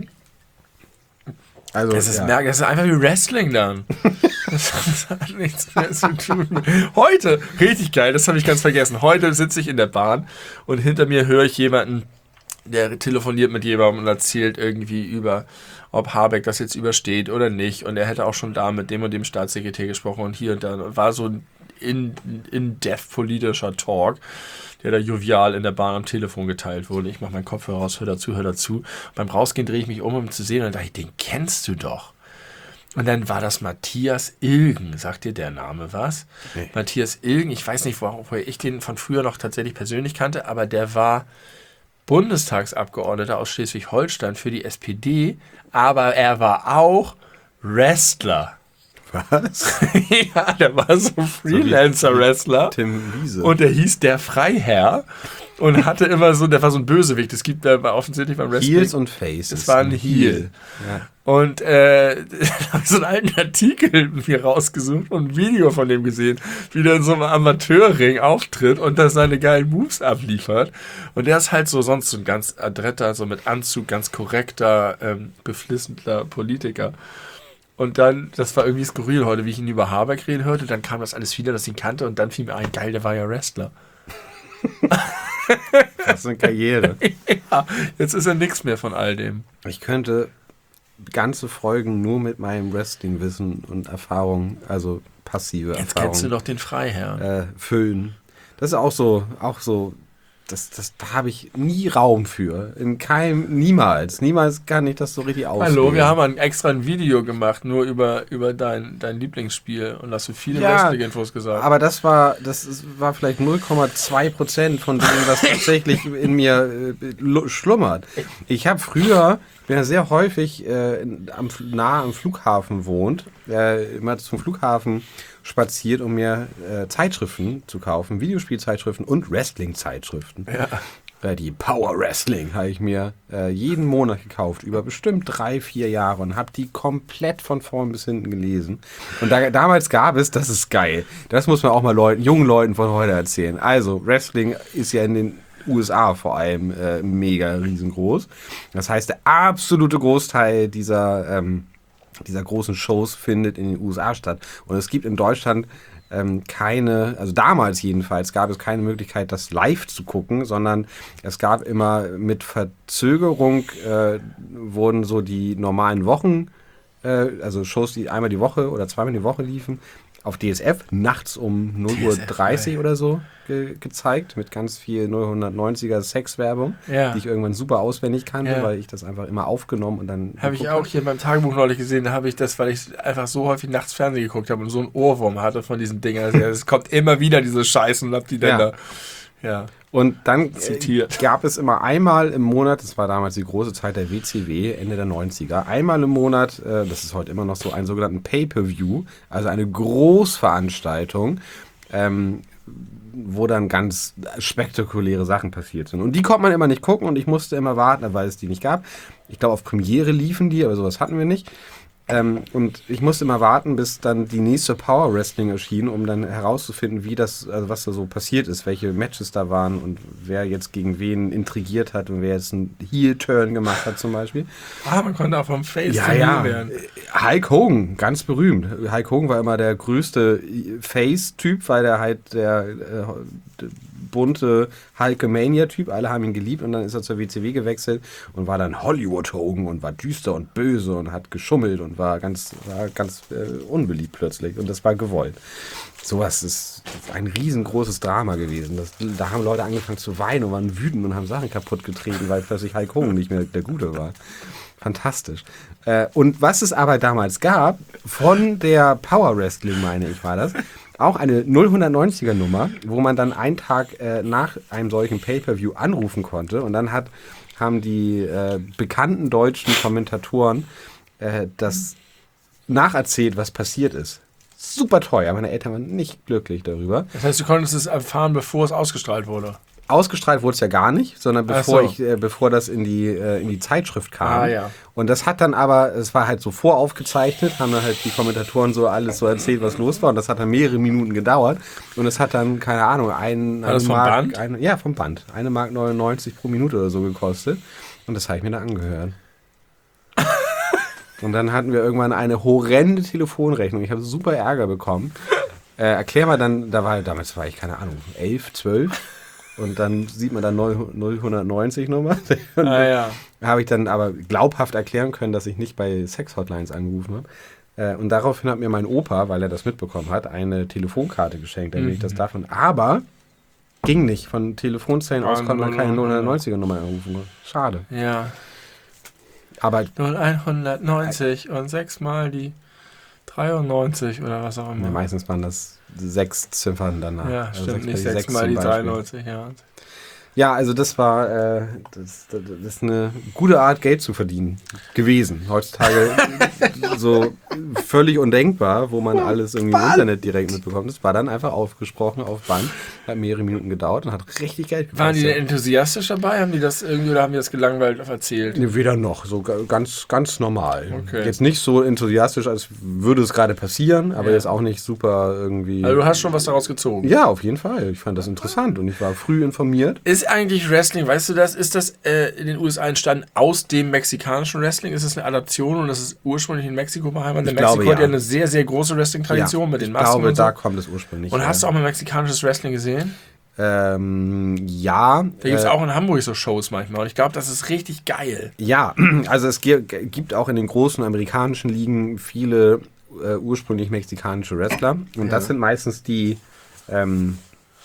Also, Das ist, ja. merk- das ist einfach wie Wrestling dann. Das, das hat nichts mehr zu tun. Heute, richtig geil, das habe ich ganz vergessen. Heute sitze ich in der Bahn und hinter mir höre ich jemanden, der telefoniert mit jemandem und erzählt irgendwie über, ob Habeck das jetzt übersteht oder nicht. Und er hätte auch schon da mit dem und dem Staatssekretär gesprochen und hier und da. Und war so ein in, in-depth politischer Talk, der da jovial in der Bahn am Telefon geteilt wurde. Ich mache meinen Kopfhörer raus, hör dazu, hör dazu. Beim Rausgehen drehe ich mich um, um zu sehen, und dann dachte ich, den kennst du doch. Und dann war das Matthias Ilgen. Sagt dir der Name was? Nee. Matthias Ilgen, ich weiß nicht, woher ich den von früher noch tatsächlich persönlich kannte, aber der war Bundestagsabgeordneter aus Schleswig-Holstein für die S P D, aber er war auch Wrestler. Was? Ja, der war so Freelancer-Wrestler. Tim Wiese. Und der hieß der Freiherr und hatte immer so, der war so ein Bösewicht. Es gibt, der war offensichtlich beim Wrestling. Heels und Faces. Das war ein Heel. Ja. Und äh, da habe ich so einen alten Artikel mir rausgesucht und ein Video von dem gesehen, wie der in so einem Amateurring auftritt und da seine geilen Moves abliefert. Und der ist halt so sonst so ein ganz adretter, so mit Anzug, ganz korrekter, ähm, beflissener Politiker. Und dann, das war irgendwie skurril heute, wie ich ihn über Habeck reden hörte, dann kam das alles wieder, dass ich ihn kannte und dann fiel mir ein, geil, der war ja Wrestler. Das ist eine Karriere. Ja, jetzt ist er nichts mehr von all dem. Ich könnte ganze Folgen nur mit meinem Wrestling-Wissen und Erfahrung, also passive Jetzt Erfahrung, kennst du doch den Freiherrn. äh, füllen. Das ist auch so, auch so, das, das, da habe ich nie Raum für. In keinem, niemals. Niemals kann ich das so richtig auslegen. Hallo, wir haben ein, extra ein Video gemacht, nur über, über dein, dein Lieblingsspiel und hast du viele Ja, Wrestling-Infos gesagt. Aber das war, das ist, war vielleicht null Komma zwei Prozent von dem, was tatsächlich in mir äh, lu- schlummert. Ich habe früher, ich bin ja sehr häufig äh, in, am, nah am Flughafen wohnt, äh, immer zum Flughafen spaziert, um mir äh, Zeitschriften zu kaufen, Videospielzeitschriften und Wrestling-Zeitschriften. Ja. Äh, die Power Wrestling habe ich mir äh, jeden Monat gekauft, über bestimmt drei, vier Jahre und habe die komplett von vorn bis hinten gelesen. Und da, damals gab es, das ist geil, das muss man auch mal Leuten, jungen Leuten von heute erzählen. Also, Wrestling ist ja in den U S A vor allem äh, mega riesengroß. Das heißt, der absolute Großteil dieser, ähm, dieser großen Shows findet in den U S A statt. Und es gibt in Deutschland ähm, keine, also damals jedenfalls, gab es keine Möglichkeit, das live zu gucken, sondern es gab immer mit Verzögerung, äh, wurden so die normalen Wochen, äh, also Shows, die einmal die Woche oder zweimal die Woche liefen, auf D S F nachts um null Uhr dreißig oder so ge- gezeigt, mit ganz viel null neunziger Sexwerbung, Ja. die ich irgendwann super auswendig kannte, Ja. weil ich das einfach immer aufgenommen und dann Habe ich geguckt auch hier beim Tagebuch neulich gesehen, da habe ich das, weil ich einfach so häufig nachts Fernsehen geguckt habe und so einen Ohrwurm hatte von diesen Dingern. Also, es kommt immer wieder diese Scheißen und hab die dann Ja. da. Ja. Und dann äh, Zitiert. gab es immer einmal im Monat, das war damals die große Zeit der W C W, Ende der neunziger, einmal im Monat, äh, das ist heute immer noch so, einen sogenannten Pay-Per-View, also eine Großveranstaltung, ähm, wo dann ganz spektakuläre Sachen passiert sind. Und die konnte man immer nicht gucken und ich musste immer warten, weil es die nicht gab. Ich glaube, auf Premiere liefen die, aber sowas hatten wir nicht. Ähm, und ich musste immer warten, bis dann die nächste Power Wrestling erschien, um dann herauszufinden, wie das, also was da so passiert ist, welche Matches da waren und wer jetzt gegen wen intrigiert hat und wer jetzt einen Heel-Turn gemacht hat zum Beispiel. Ah, man konnte auch vom Face Ja, zu Heel ja. werden. Hulk Hogan, ganz berühmt. Hulk Hogan war immer der größte Face-Typ, weil der halt der äh, bunte Hulkamania-Typ, alle haben ihn geliebt und dann ist er zur W C W gewechselt und war dann Hollywood Hogan und war düster und böse und hat geschummelt und war ganz, war ganz äh, unbeliebt plötzlich und das war gewollt. Sowas ist ein riesengroßes Drama gewesen. Das, da haben Leute angefangen zu weinen und waren wütend und haben Sachen kaputt getreten, weil plötzlich Hulk Hogan nicht mehr der Gute war. Fantastisch. Äh, und was es aber damals gab, von der Power Wrestling, meine ich, war das, auch eine null neunziger Nummer, wo man dann einen Tag äh, nach einem solchen Pay-Per-View anrufen konnte und dann hat, haben die äh, bekannten deutschen Kommentatoren äh, das nacherzählt, was passiert ist. Super teuer, meine Eltern waren nicht glücklich darüber. Das heißt, du konntest es erfahren, bevor es ausgestrahlt wurde. Ausgestrahlt wurde es ja gar nicht, sondern bevor, Ach so. ich, äh, bevor das in die, äh, in die Zeitschrift kam. Ah, ja. Und das hat dann aber, es war halt so voraufgezeichnet, haben dann halt die Kommentatoren so alles so erzählt, was los war. Und das hat dann mehrere Minuten gedauert. Und es hat dann, keine Ahnung, ein, War das eine vom Mark, Band? Eine, ja, vom Band. Eine Mark neunundneunzig pro Minute oder so gekostet. Und das habe ich mir dann angehört. Und dann hatten wir irgendwann eine horrende Telefonrechnung. Ich habe super Ärger bekommen. Äh, erklär mal dann, da war damals war ich, keine Ahnung, elf, zwölf. Und dann sieht man dann null neunzig Nummer. Und Ah, ja. habe ich dann aber glaubhaft erklären können, dass ich nicht bei Sex-Hotlines angerufen habe. Äh, und daraufhin hat mir mein Opa, weil er das mitbekommen hat, eine Telefonkarte geschenkt, damit Mhm. ich das davon. Aber ging nicht. Von Telefonzellen aus Ah, konnte man keine null neunziger Nummer anrufen. Schade. Ja. Aber null hundertneunzig und sechsmal die dreiundneunzig oder was auch ja, immer. meistens waren das sechs Ziffern danach. Ja, Also stimmt, nicht bei sechsmal die zum Beispiel. dreiundneunzig, ja. Ja, also das war äh, das, das, das ist eine gute Art, Geld zu verdienen gewesen. Heutzutage so völlig undenkbar, wo man alles irgendwie im Internet direkt mitbekommt. Das war dann einfach aufgesprochen auf Band, hat mehrere Minuten gedauert und hat richtig Geld gekostet. Waren die denn enthusiastisch dabei? Haben die das irgendwie oder haben die das gelangweilt erzählt? Nee, weder noch, so ga- ganz, ganz normal. Okay. Jetzt nicht so enthusiastisch, als würde es gerade passieren, aber Ja. jetzt auch nicht super irgendwie. Also du hast schon was daraus gezogen. Ja, auf jeden Fall. Ich fand das interessant und ich war früh informiert. Ist eigentlich Wrestling, weißt du das, ist das äh, in den U S A entstanden aus dem mexikanischen Wrestling? Ist es eine Adaption und das ist ursprünglich in Mexiko beheimatet? Ich Mexiko glaube, hat ja ja. eine sehr, sehr große Wrestling-Tradition Ja, mit den ich Masken glaube, und so. da kommt es ursprünglich Und her. hast du auch mal mexikanisches Wrestling gesehen? Ähm, ja. Da gibt es äh, auch in Hamburg so Shows manchmal und ich glaube, das ist richtig geil. Ja, also es gi- gibt auch in den großen amerikanischen Ligen viele äh, ursprünglich mexikanische Wrestler. Und das Ja. sind meistens die, ähm,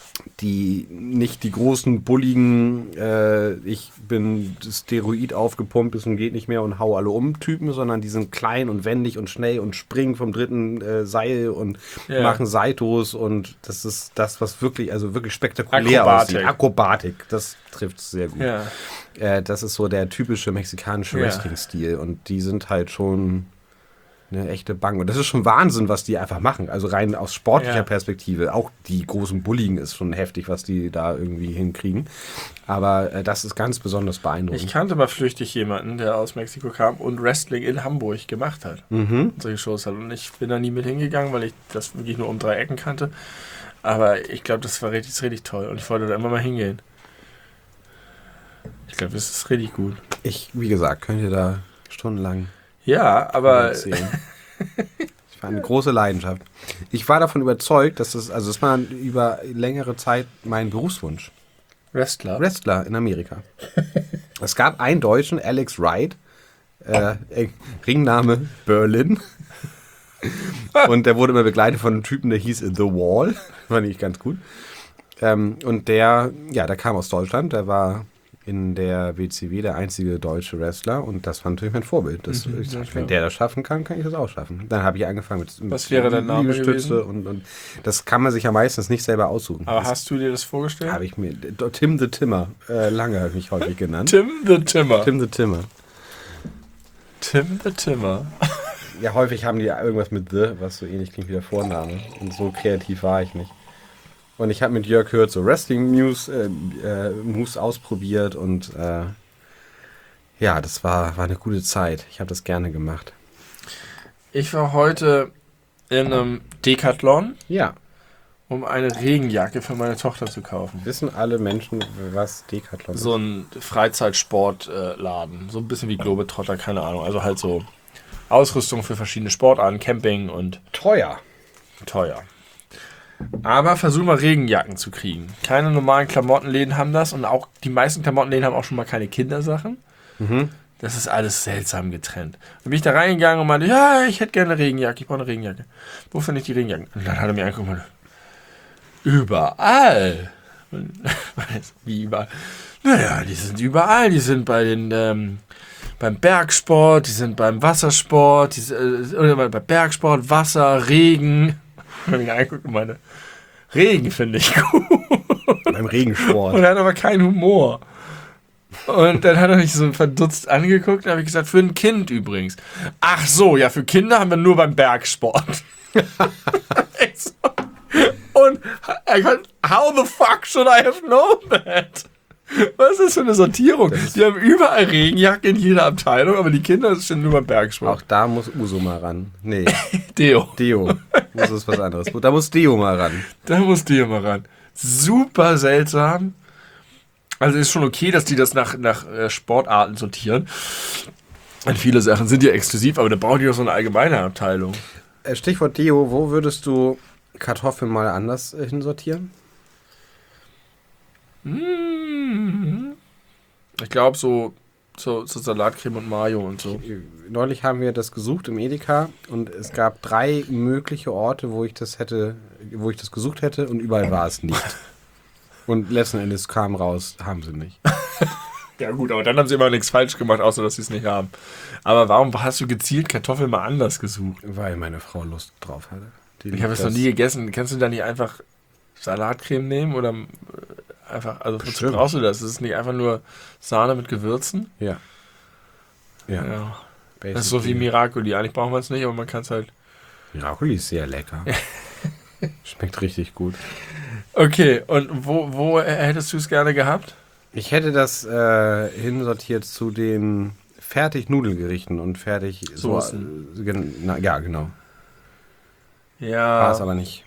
die nicht die großen, bulligen, äh, ich bin Steroid aufgepumpt bis und geht nicht mehr und hau alle um Typen, sondern die sind klein und wendig und schnell und springen vom dritten äh, Seil und Ja. machen Saitos und das ist das, was wirklich, also wirklich spektakulär Akrobatik. aussieht. Akrobatik, das trifft es sehr gut. Ja. Äh, das ist so der typische mexikanische Ja. Wrestling-Stil und die sind halt schon eine echte Bank. Und das ist schon Wahnsinn, was die einfach machen. Also rein aus sportlicher Ja. Perspektive. Auch die großen Bulligen ist schon heftig, was die da irgendwie hinkriegen. Aber äh, das ist ganz besonders beeindruckend. Ich kannte mal flüchtig jemanden, der aus Mexiko kam und Wrestling in Hamburg gemacht hat. Mhm. Und solche Shows hat. Und ich bin da nie mit hingegangen, weil ich das wirklich nur um drei Ecken kannte. Aber ich glaube, das war richtig, richtig toll. Und ich wollte da immer mal hingehen. Ich glaube, das ist richtig gut. Ich, wie gesagt, könnt ihr da stundenlang Ja, aber erzählen. Das war eine große Leidenschaft. Ich war davon überzeugt, dass das, also es war über längere Zeit mein Berufswunsch. Wrestler. Wrestler in Amerika. Es gab einen Deutschen, Alex Wright, äh, äh, Ringname Berlin. Und der wurde immer begleitet von einem Typen, der hieß The Wall. Fand ich ganz gut. Ähm, und der, ja, der kam aus Deutschland. Der war in der W C W der einzige deutsche Wrestler. Und das war natürlich mein Vorbild. Das, Mhm, ich, ja, wenn der das schaffen kann, kann ich das auch schaffen. Dann habe ich angefangen mit, mit Was wäre dein Name Liegestütze und, und das kann man sich ja meistens nicht selber aussuchen. Aber das hast du dir das vorgestellt? habe ich mir. Tim the Timmer. Äh, lange habe ich mich häufig genannt. Tim the Timmer. Tim the Timmer. Tim the Timmer. Ja, häufig haben die irgendwas mit The, was so ähnlich klingt wie der Vorname. Und so kreativ war ich nicht. Und ich habe mit Jörg Hürth so Wrestling-Moves äh, äh, Moves ausprobiert und äh, ja, das war, war eine gute Zeit. Ich habe das gerne gemacht. Ich war heute in einem Decathlon, Ja, um eine Regenjacke für meine Tochter zu kaufen. wissen alle Menschen, was Decathlon So ein Freizeitsportladen. So ein bisschen wie Globetrotter, keine Ahnung. Also halt so Ausrüstung für verschiedene Sportarten, Camping und teuer. teuer. Aber versuch mal Regenjacken zu kriegen. Keine normalen Klamottenläden haben das und auch die meisten Klamottenläden haben auch schon mal keine Kindersachen. Mhm. Das ist alles seltsam getrennt. Dann bin ich da reingegangen und meinte, ja, ich hätte gerne eine Regenjacke, ich brauche eine Regenjacke. Wo finde ich die Regenjacken? Und dann hat er mir angeguckt und meinte, überall. Und, wie überall? Naja, die sind überall. Die sind bei den, ähm, beim Bergsport, die sind beim Wassersport, die sind, äh, oder bei Bergsport, Wasser, Regen. Und ich angeguckt und meine, Regen finde ich gut. Beim Regensport. Und er hat aber keinen Humor. Und dann hat er mich so verdutzt angeguckt und habe ich gesagt, für ein Kind übrigens. Ach so, ja, für Kinder haben wir nur beim Bergsport. Ich so, und er kann, how the fuck should I have known that? Was ist das für eine Sortierung? Die haben überall Regenjacke in jeder Abteilung, aber die Kinder sind nur beim Bergsport. Auch da muss Uso mal ran. Nee, Deo. Deo. Das ist was anderes. Da muss Deo mal ran. Da muss Deo mal ran. Super seltsam. Also ist schon okay, dass die das nach, nach äh, Sportarten sortieren. Und viele Sachen sind ja exklusiv, aber da brauchen die doch so eine allgemeine Abteilung. Äh, Stichwort Deo, wo würdest du Kartoffeln mal anders äh, hinsortieren? Mmh. Ich glaube so, so, so Salatcreme und Mayo und so. Neulich haben wir das gesucht im Edeka und es gab drei mögliche Orte, wo ich das hätte, wo ich das gesucht hätte und überall war es nicht. Und letzten Endes kam raus, haben sie nicht. Ja gut, aber dann haben sie immer nichts falsch gemacht, außer dass sie es nicht haben. Aber warum hast du gezielt Kartoffeln mal anders gesucht? Weil meine Frau Lust drauf hatte. Die Ich habe es noch nie gegessen. Kannst du da nicht einfach Salatcreme nehmen oder einfach, also wozu Bestimmt. brauchst du das? Ist es nicht einfach nur Sahne mit Gewürzen? Ja. Ja. Ja. Das ist so wie Miracoli. Eigentlich braucht man es nicht, aber man kann es halt. Miracoli ist sehr lecker. Schmeckt richtig gut. Okay, und wo, wo hättest du es gerne gehabt? Ich hätte das äh, hinsortiert zu den Fertig-Nudelgerichten und fertig Soßen. So, äh, gen, na, ja, genau. Ja. War es aber nicht.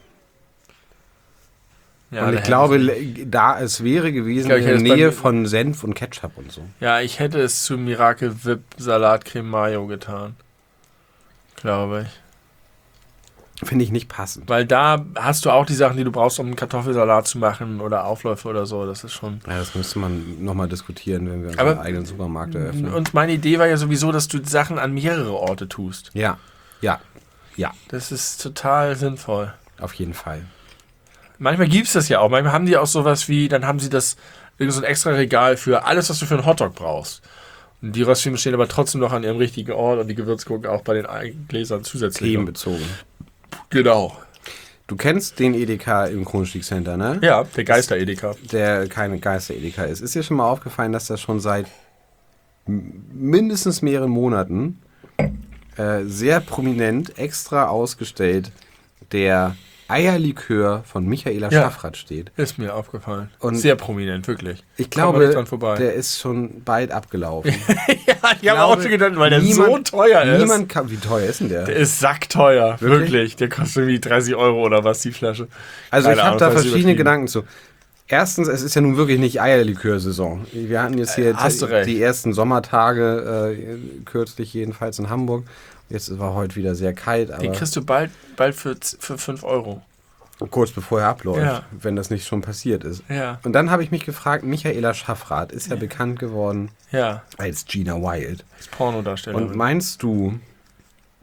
Ja, und da ich glaube, hätte le- da es wäre gewesen, Ich glaube, ich in der hätte es bei Nähe mir- von Senf und Ketchup und so. Ja, ich hätte es zu Miracle Whip Salatcreme Mayo getan. Glaube ich. Finde ich nicht passend. Weil da hast du auch die Sachen, die du brauchst, um einen Kartoffelsalat zu machen oder Aufläufe oder so. Das ist schon. Ja, das müsste man nochmal diskutieren, wenn wir unseren Aber- eigenen Supermarkt eröffnen. Und meine Idee war ja sowieso, dass du Sachen an mehrere Orte tust. Ja, ja, ja, Das ist total sinnvoll. auf jeden Fall. Manchmal gibt es das ja auch. Manchmal haben die auch sowas wie, dann haben sie das, irgend so ein extra Regal für alles, was du für einen Hotdog brauchst. Und die Röstchen stehen aber trotzdem noch an ihrem richtigen Ort und die Gewürzgurken auch bei den eigenen Gläsern zusätzlich. Themenbezogen. Genau. Du kennst den Edeka im Kronstieg-Center, ne? Ja, der Geister-Edeka. Der keine Geister-Edeka ist. Ist dir schon mal aufgefallen, dass das schon seit m- mindestens mehreren Monaten äh, sehr prominent extra ausgestellt der Eierlikör von Michaela Ja. Schaffrath steht? Ist mir aufgefallen. Und sehr prominent, wirklich. Ich Kommt man nicht glaube, dran vorbei. der ist schon bald abgelaufen. ja, ich habe auch glaube, schon gedacht, weil der so niemand- teuer ist. Niemand kann, wie teuer ist denn der? Der ist sackteuer, Wirklich? wirklich. Der kostet irgendwie dreißig Euro oder was, die Flasche. Also Keine ich habe Ahnung, da das ist verschiedene übertrieben. Gedanken zu. Erstens, es ist ja nun wirklich nicht Eierlikör-Saison. Wir hatten jetzt hier Äh, hast du recht. die ersten Sommertage, äh, kürzlich jedenfalls in Hamburg. Jetzt war heute wieder sehr kalt, Den aber kriegst du bald, bald für, z- für fünf Euro. kurz bevor er abläuft, Ja. wenn das nicht schon passiert ist. Ja, Und dann habe ich mich gefragt, Michaela Schaffrath ist ja, bekannt geworden ja. als Gina Wild. Als Pornodarstellerin. Und meinst du,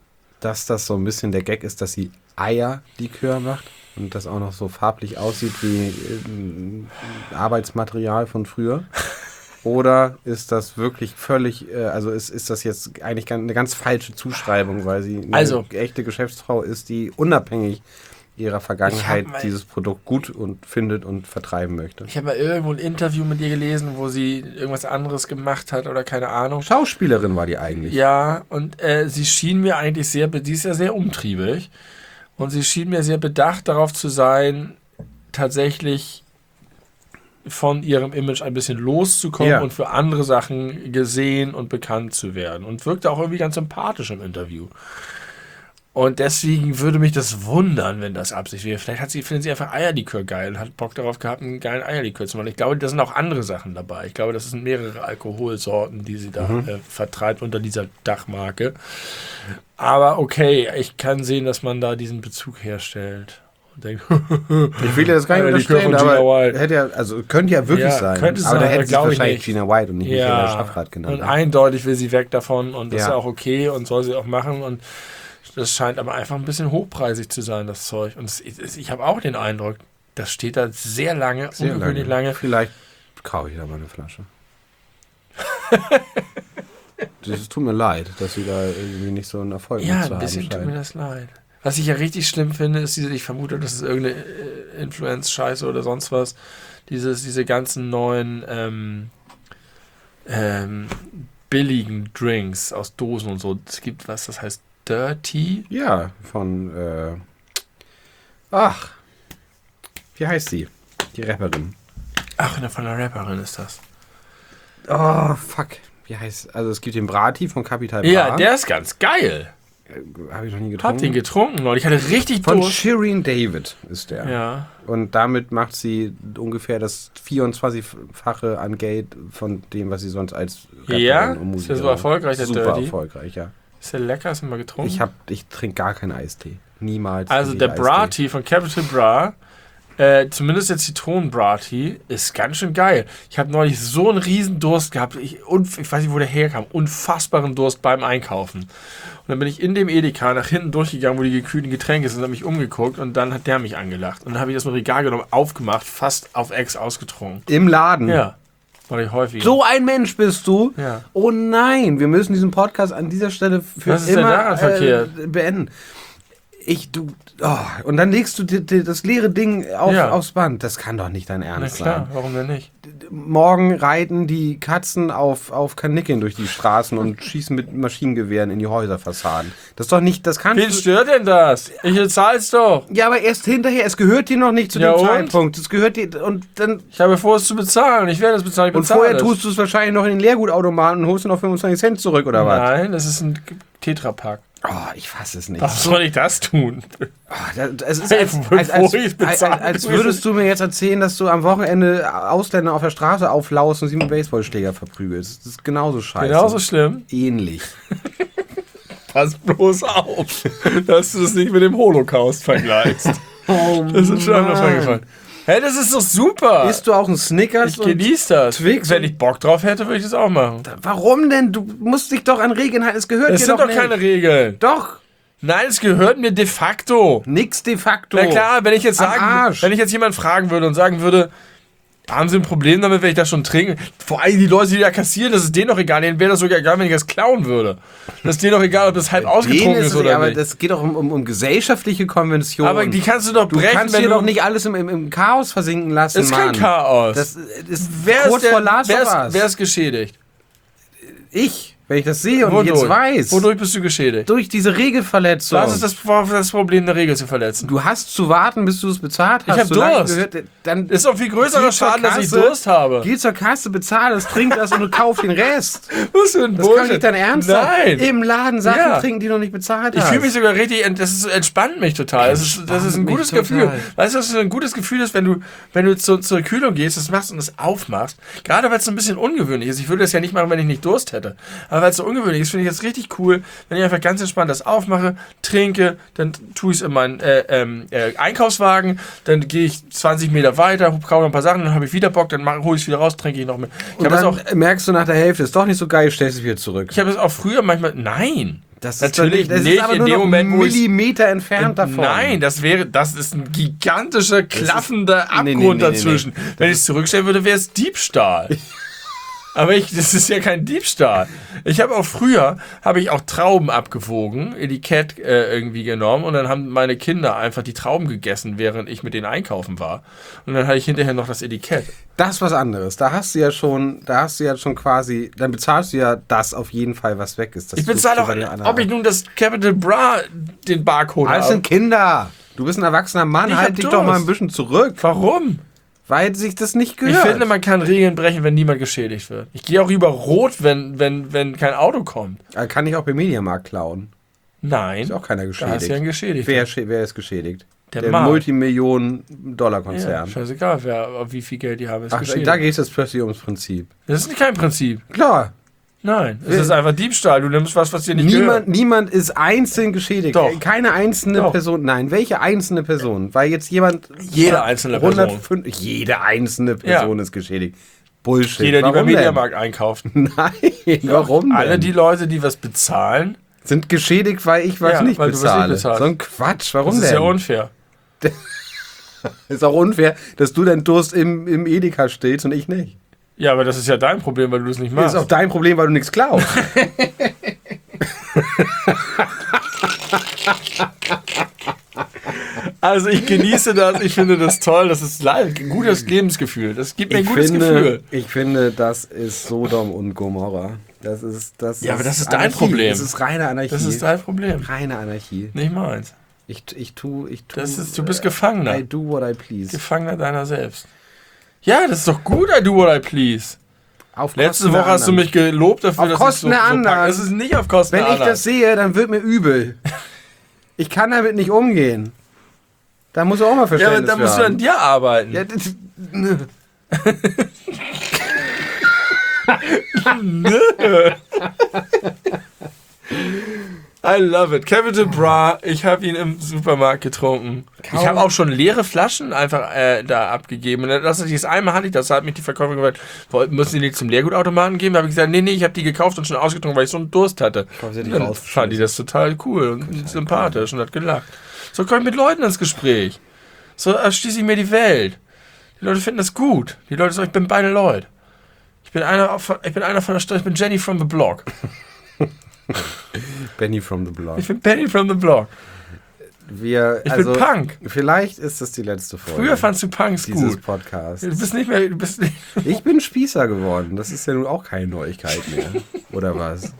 dass das so ein bisschen der Gag ist, dass sie Eierlikör macht und das auch noch so farblich aussieht wie äh, Arbeitsmaterial von früher? Oder ist das wirklich völlig, äh, also ist, ist das jetzt eigentlich eine ganz falsche Zuschreibung, weil sie eine also, echte Geschäftsfrau ist, die unabhängig ihrer Vergangenheit mal, dieses Produkt gut und findet und vertreiben möchte. Ich habe mal irgendwo ein Interview mit ihr gelesen, wo sie irgendwas anderes gemacht hat oder keine Ahnung. Schauspielerin war die eigentlich. Ja, und äh, sie schien mir eigentlich sehr, die ist ja sehr umtriebig und sie schien mir sehr bedacht darauf zu sein, tatsächlich von ihrem Image ein bisschen loszukommen ja. und für andere Sachen gesehen und bekannt zu werden. Und wirkte auch irgendwie ganz sympathisch im Interview. Und deswegen würde mich das wundern, wenn das Absicht wäre. Vielleicht hat sie, findet sie einfach Eierlikör geil und hat Bock darauf gehabt, einen geilen Eierlikör zu machen. Ich glaube, da sind auch andere Sachen dabei. Ich glaube, das sind mehrere Alkoholsorten, die sie da mhm. äh, vertreibt unter dieser Dachmarke. Aber okay, ich kann sehen, dass man da diesen Bezug herstellt. Und denkt, ich will ja das gar nicht unterstellen, aber hätte ja, also könnte ja wirklich ja, sein. Könnte aber sein, da hätte sie wahrscheinlich nicht. Gina White und nicht ja. Michaela Schaffrath genannt. Und eindeutig will sie weg davon und das ja. ist ja auch okay und soll sie auch machen und das scheint aber einfach ein bisschen hochpreisig zu sein, das Zeug. Und es, es, ich habe auch den Eindruck, das steht da sehr lange, sehr ungewöhnlich lange. lange. Vielleicht kaufe ich da mal eine Flasche. Es tut mir leid, dass sie da irgendwie nicht so einen Erfolg ja, mit zu haben Ja, ein bisschen scheint. tut mir das leid. Was ich ja richtig schlimm finde, ist diese, ich vermute, das ist irgendeine Influence-Scheiße oder sonst was, dieses, diese ganzen neuen ähm, ähm, billigen Drinks aus Dosen und so. Es gibt was, das heißt Dirty. Ja, von äh, ach, wie heißt sie? Die Rapperin. Ach, von der Rapperin ist das. Oh, fuck. Wie heißt, also es gibt den Brati von Capital Bra. Ja, der ist ganz geil. Habe ich noch nie getrunken. Hab den getrunken, Leute. Ich hatte richtig Von Durst. Shirin David ist der. Ja. Und damit macht sie ungefähr das vierundzwanzigfache an Geld von dem, was sie sonst als Rapperin ja? und Musikerin. Ist der so erfolgreich, der Super Dirty? erfolgreich, ja. Ist der lecker? Hast du mal getrunken? Ich, hab, ich trinke gar keinen Eistee. Niemals. Also der Brati von Capital Bra, äh, zumindest der Zitronen-Brati, ist ganz schön geil. Ich habe neulich so einen riesen Durst gehabt. Ich, ich weiß nicht, wo der herkam. Unfassbaren Durst beim Einkaufen. Und dann bin ich in dem Edeka nach hinten durchgegangen, wo die gekühlten Getränke sind, und habe mich umgeguckt und dann hat der mich angelacht. Und dann habe ich das mit Regal genommen, aufgemacht, fast auf Ex ausgetrunken. Im Laden? Ja. War ich häufig. So ein Mensch bist du? Ja. Oh nein, wir müssen diesen Podcast an dieser Stelle für Was ist immer denn daran verkehrt? Äh, beenden. Ich, du, oh, und dann legst du die, die, das leere Ding auf, ja. aufs Band. Das kann doch nicht dein Ernst Na klar, sein. warum denn nicht? Morgen reiten die Katzen auf, auf Kanickeln durch die Straßen und schießen mit Maschinengewehren in die Häuserfassaden. Das ist doch nicht, das kannst Wen stört denn das? Ich bezahl's doch. Ja, aber erst hinterher, es gehört dir noch nicht zu ja dem und? Zeitpunkt. Es gehört dir, und dann... Ich habe vor, es zu bezahlen. Ich werde es bezahlen. Ich und vorher das. tust du es wahrscheinlich noch in den Leergutautomaten und holst du noch fünfundzwanzig Cent zurück, oder was? Nein, das ist ein Tetrapack. Oh, ich fasse es nicht. Was soll ich das tun? Oh, das, es ist als, als, als, als, als würdest du mir jetzt erzählen, dass du am Wochenende Ausländer auf der Straße auflaust und sie mit Baseballschläger verprügelst. Das ist genauso scheiße. Genauso schlimm? Ähnlich. Pass bloß auf, dass du das nicht mit dem Holocaust vergleichst. Oh, das ist schon einmal vorgefallen. Hä, hey, das ist doch super. Isst du auch einen Snickers? Ich genieße das. Twix? Wenn ich Bock drauf hätte, würde ich das auch machen. Warum denn? Du musst dich doch an Regeln halten. Es gehört das dir doch doch nicht. Das sind doch keine Regeln. Doch. Nein, es gehört mir de facto. Nix de facto. Na klar, wenn ich jetzt sagen, wenn ich jetzt jemand fragen würde und sagen würde, haben Sie ein Problem damit, wenn ich das schon trinke? Vor allem die Leute, die da kassieren, das ist denen doch egal. Denen wäre das sogar egal, wenn ich das klauen würde. Das ist denen doch egal, ob das halb ausgetrunken ist, ist oder aber nicht. Das geht doch um, um, um gesellschaftliche Konventionen. Aber die kannst du doch brechen. Du kannst hier doch nicht alles im, im, im Chaos versinken lassen, Das ist Mann. kein Chaos. Das ist wer kurz ist vor der, Last wer, of Us. ist, wer ist geschädigt? Ich. Wenn ich das sehe und Wodurch? jetzt weiß. Wodurch bist du geschädigt? Durch diese Regelverletzung. Was ist das, das Problem, eine Regel zu verletzen? Du hast zu warten, bis du es bezahlt hast. Ich hab Durst. Gehört, dann ist doch viel größerer Schaden, Kasse, dass ich Durst habe. Geh zur Kasse, bezahl das, trink das und du kauf den Rest. Was für ein Das Bullshit. kann nicht dein Ernst Nein. sein. Im Laden Sachen ja. trinken, die du nicht bezahlt hast. Ich fühle mich sogar richtig, das ist, entspannt mich total. Das ist, das ist ein gutes total. Gefühl. Weißt du, was ein gutes Gefühl ist, wenn du, wenn du zu, zur Kühlung gehst, das machst und das aufmachst. Gerade weil es so ein bisschen ungewöhnlich ist. Ich würde das ja nicht machen, wenn ich nicht Durst hätte. Aber weil es so ungewöhnlich ist, finde ich das richtig cool, wenn ich einfach ganz entspannt das aufmache, trinke, dann tue ich es in meinen äh, ähm, äh, Einkaufswagen, dann gehe ich zwanzig Meter weiter, kaufe noch ein paar Sachen, dann habe ich wieder Bock, dann hole ich es wieder raus, trinke ich noch mit. Ich und dann auch, merkst du nach der Hälfte, ist doch nicht so geil, stellst es wieder zurück. Ich habe es auch früher manchmal, nein. Das Natürlich ist, das nicht ist aber in nur dem noch Moment, wo ich- Millimeter entfernt davon. Nein, das wäre, das ist ein gigantischer, klaffender Abgrund nee, nee, nee, nee, dazwischen. nee. Wenn ich es zurückstellen würde, wäre es Diebstahl. Aber ich, das ist ja kein Diebstahl. Ich habe auch früher, habe ich auch Trauben abgewogen, Etikett äh, irgendwie genommen und dann haben meine Kinder einfach die Trauben gegessen, während ich mit denen einkaufen war. Und dann hatte ich hinterher noch das Etikett. Das ist was anderes. Da hast du ja schon, da hast du ja schon quasi, dann bezahlst du ja das auf jeden Fall, was weg ist. Das Ich bezahle doch, ob ich nun das Capital Bra, den Barcode Alles habe. sind Kinder. Du bist ein erwachsener Mann, Ich halt hab dich Durst. doch mal ein bisschen zurück. Warum? Weil sich das nicht Ich gehört. finde, man kann Regeln brechen, wenn niemand geschädigt wird. Ich gehe auch über Rot, wenn, wenn, wenn kein Auto kommt. Da kann ich auch beim Mediamarkt klauen. Nein. Ist auch keiner Da hast geschädigt. du ja einen geschädigt. Wer, schä- wer ist geschädigt? Der Der Markt. Multimillionen-Dollar-Konzern. Ja, scheißegal, wer, wie viel Geld die haben, ist Ach, geschädigt. da geht es jetzt plötzlich ums Prinzip. Das ist kein Prinzip. Klar. Nein, es Wer- ist einfach Diebstahl. Du nimmst was, was dir nicht Niemand, gehört. niemand ist einzeln geschädigt. Doch. Keine einzelne Doch. Person. Nein, welche einzelne Person? Weil jetzt jemand. Jede einzelne Person. hundertfünf Jede einzelne Person ist geschädigt. Bullshit. Jeder, die Warum beim denn? Mediamarkt einkauft. Nein, warum denn? Alle die Leute, die was bezahlen, sind geschädigt, weil ich was Ja, nicht weil du was bezahle. nicht bezahlst. So ein Quatsch. Warum das ist denn? ja unfair. Ist auch unfair, dass du deinen Durst im, im Edeka stillst und ich nicht. Ja, aber das ist ja dein Problem, weil du das nicht Das machst. ist auch dein Problem, weil du nichts klaust. Also ich genieße das, ich finde das toll, das ist ein gutes Lebensgefühl. Das gibt mir ein Ich gutes finde, Gefühl. ich finde, das ist Sodom und Gomorra. Das ist, das Ja, aber das ist dein Anarchie. Problem. Das ist reine Anarchie. Das ist dein Problem. reine Anarchie. Nicht meins. Ich, ich tu, ich tu. Das ist, du bist äh, Gefangener. I do what I please. Gefangener deiner selbst. Ja, das ist doch gut, I do what I please. Auf Letzte Kosten Woche der hast du anderen. mich gelobt dafür, Auf dass Kosten ich so, der so anderen. pack. Es ist nicht auf Kosten Wenn der ich anderen. das sehe, dann wird mir übel. Ich kann damit nicht umgehen. Da muss auch mal Ja, Verständnis aber da musst du für an haben. dir arbeiten. Ja, das, I love it. Capital Bra, ich habe ihn im Supermarkt getrunken. Kaum- Ich habe auch schon leere Flaschen einfach äh, da abgegeben. Und das, das einmal hatte ich, das hat mich die Verkäuferin gefragt, wollten- müssen die die zum Leergutautomaten geben? Da habe ich gesagt, nee, nee, ich habe die gekauft und schon ausgetrunken, weil ich so einen Durst hatte. glaub, sie hat Und dich dann rausgeschmissen. fand die das total cool und sympathisch und hat gelacht. So komme ich mit Leuten ins Gespräch. So erschließe ich mir die Welt. Die Leute finden das gut. Die Leute sagen, ich bin beide Leute. Ich bin einer, von- ich bin einer von der Stadt, ich bin Jenny from the Block. Benny from the Block. Ich bin Penny from the Block. Wir, Ich also, bin Punk. Vielleicht ist das die letzte Folge Früher fandst du Punks dieses gut. Podcasts. Du bist nicht mehr, du bist nicht, Ich bin Spießer geworden. Das ist ja nun auch keine Neuigkeit mehr. Oder was?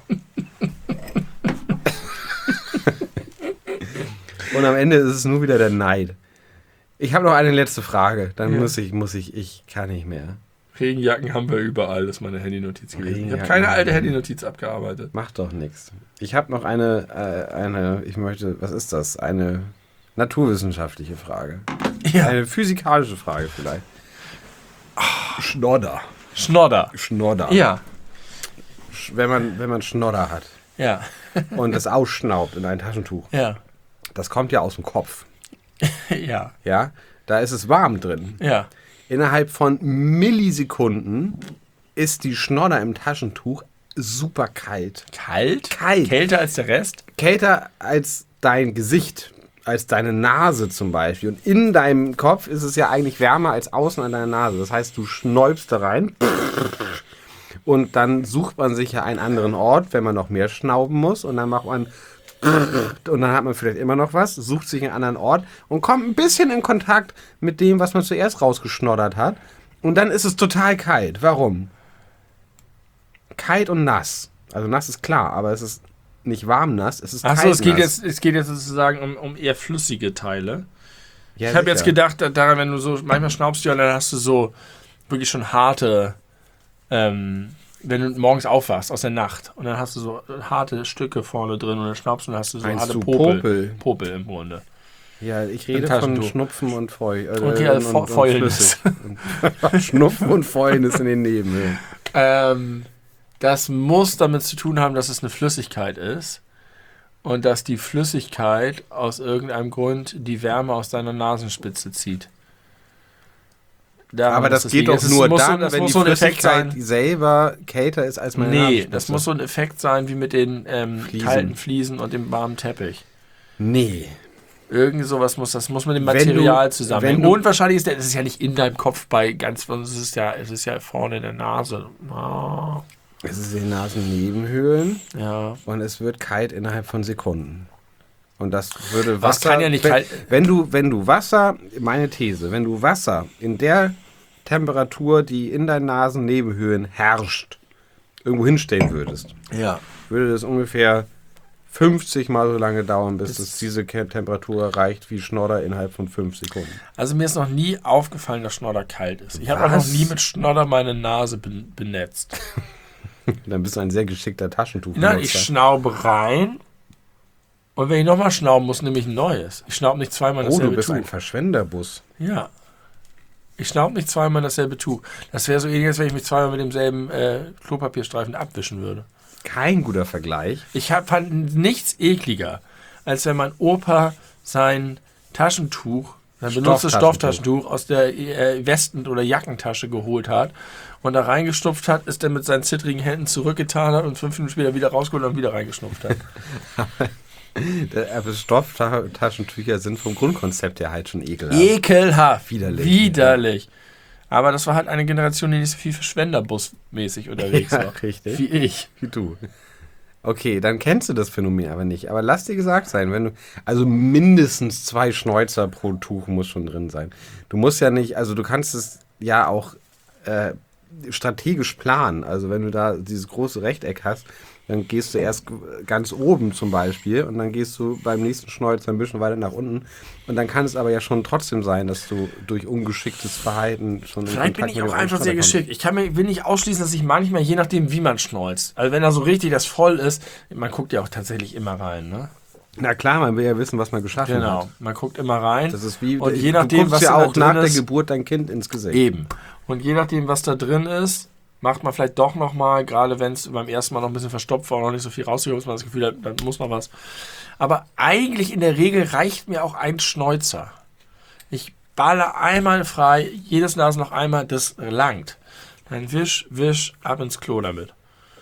Und am Ende ist es nur wieder der Neid. Ich habe noch eine letzte Frage. Dann Ja. muss ich, muss ich, ich kann nicht mehr. Regenjacken haben wir überall, das ist meine Handynotiz gewesen. Ich habe Regenjacken keine haben alte wir. Handynotiz abgearbeitet. Macht doch nichts. Ich habe noch eine, äh, eine, ich möchte, was ist das? Eine naturwissenschaftliche Frage. Ja. Eine physikalische Frage vielleicht. Schnodder. Schnodder. Schnodder. Ja. Sch- Wenn man, wenn man Schnodder hat Ja. und es ausschnaubt in ein Taschentuch, Ja. das kommt ja aus dem Kopf. Ja. Ja, da ist es warm drin. Ja. Innerhalb von Millisekunden ist die Schnodder im Taschentuch super kalt. Kalt? Kalt. Kälter als der Rest? Kälter als dein Gesicht, als deine Nase zum Beispiel. Und in deinem Kopf ist es ja eigentlich wärmer als außen an deiner Nase. Das heißt, du schnäubst da rein und dann sucht man sich ja einen anderen Ort, wenn man noch mehr schnauben muss. Und dann macht man und dann hat man vielleicht immer noch was, sucht sich einen anderen Ort und kommt ein bisschen in Kontakt mit dem, was man zuerst rausgeschnoddert hat. Und dann ist es total kalt. Warum? Kalt und nass. Also nass ist klar, aber es ist nicht warm nass, es ist Achso, kalt es geht nass. jetzt, es geht jetzt sozusagen um, um eher flüssige Teile. Ja, Ich habe jetzt sicher. gedacht, da- daran, wenn du so, manchmal schnaubst du und dann hast du so wirklich schon harte, ähm, wenn du morgens aufwachst aus der Nacht und dann hast du so harte Stücke vorne drin und dann schnaubst du und dann hast du so Meinst harte du Popel. Popel? Popel im Grunde. Ja, ich rede Ein von Taschentuch. Schnupfen und Feu. Äh, Und ja, Fau- Fäulnis. flüssig. Schnupfen und Fäulnis in den Nebenhöhlen. Ähm, das muss damit zu tun haben, dass es eine Flüssigkeit ist und dass die Flüssigkeit aus irgendeinem Grund die Wärme aus deiner Nasenspitze zieht. Daran aber das muss es geht liegen. doch Das ist- nur muss so- dann, das wenn muss die so ein Effekt Flüssigkeit sein. selber kälter ist als meine Nee, Nasenspitze. das muss so ein Effekt sein wie mit den ähm, Fliesen. kalten Fliesen und dem warmen Teppich. Nee. Irgend sowas muss, das muss mit dem Wenn Material du- zusammenhängen. wenn du- Und wahrscheinlich ist der, das ist ja nicht in deinem Kopf bei ganz, es ist ja, es ist ja vorne in der Nase. Ah, Es ist in den Nasennebenhöhlen ja. und es wird kalt innerhalb von Sekunden. Und das würde Wasser... Was kann ja nicht wenn, kalt... Wenn du, wenn du Wasser, meine These, wenn du Wasser in der Temperatur, die in deinen Nasennebenhöhlen herrscht, irgendwo hinstellen würdest, Ja. würde das ungefähr fünfzig Mal so lange dauern, bis Bis- es diese Ke- Temperatur erreicht wie Schnodder innerhalb von fünf Sekunden. Also mir ist noch nie aufgefallen, dass Schnodder kalt ist. Ich habe auch noch Was? nie mit Schnodder meine Nase ben- benetzt. Dann bist du ein sehr geschickter Taschentuch. Nein, ich schnaube rein und wenn ich nochmal schnauben muss, nehme ich ein neues. Ich schnaube nicht zweimal Oh, dasselbe du bist Tuch. ein Verschwenderbus. Ja. Ich schnaube nicht zweimal dasselbe Tuch. Das wäre so ähnlich, als wenn ich mich zweimal mit demselben äh, Klopapierstreifen abwischen würde. Kein guter Vergleich. Ich hab, fand nichts ekliger, als wenn mein Opa sein Taschentuch, sein benutztes Stofftaschentuch. Stofftaschentuch aus der äh, Westen- oder Jackentasche geholt hat und da reingestopft hat, ist er mit seinen zittrigen Händen zurückgetan hat und fünf Minuten später wieder rausgeholt und wieder reingestopft hat. Aber Stofftaschentücher sind vom Grundkonzept her halt schon ekelhaft. Ekelhaft. Widerlich. Widerlich. Aber das war halt eine Generation, die nicht so viel Verschwenderbus-mäßig unterwegs Ja, war. richtig. Wie ich. Wie du. Okay, dann kennst du das Phänomen aber nicht. Aber lass dir gesagt sein, wenn du, also mindestens zwei Schnäuzer pro Tuch muss schon drin sein. Du musst ja nicht, also du kannst es ja auch äh, strategisch planen. Also wenn du da dieses große Rechteck hast, dann gehst du erst ganz oben zum Beispiel und dann gehst du beim nächsten Schnäuzer ein bisschen weiter nach unten. Und dann kann es aber ja schon trotzdem sein, dass du durch ungeschicktes Verhalten schon in Vielleicht bin Kontakt ich mit auch dem einfach sehr Schnodder kommst. geschickt. Ich kann mir will nicht ausschließen, dass ich manchmal, je nachdem, wie man schneuzt, also wenn da so richtig das voll ist, man guckt ja auch tatsächlich immer rein, ne? Na klar, man will ja wissen, was man geschaffen Genau, hat. man guckt immer rein. Das ist wie, Und je du nachdem, guckst was ja da auch drin nach der ist- Geburt dein Kind ins Gesicht. Eben. Und je nachdem, was da drin ist, macht man vielleicht doch nochmal, gerade wenn es beim ersten Mal noch ein bisschen verstopft war und noch nicht so viel rausgeholt ist, man das Gefühl hat, dann muss noch was. Aber eigentlich in der Regel reicht mir auch ein Schnäuzer. Ich baller einmal frei, jedes Nasenloch einmal, das langt. Dann wisch, wisch, ab ins Klo damit.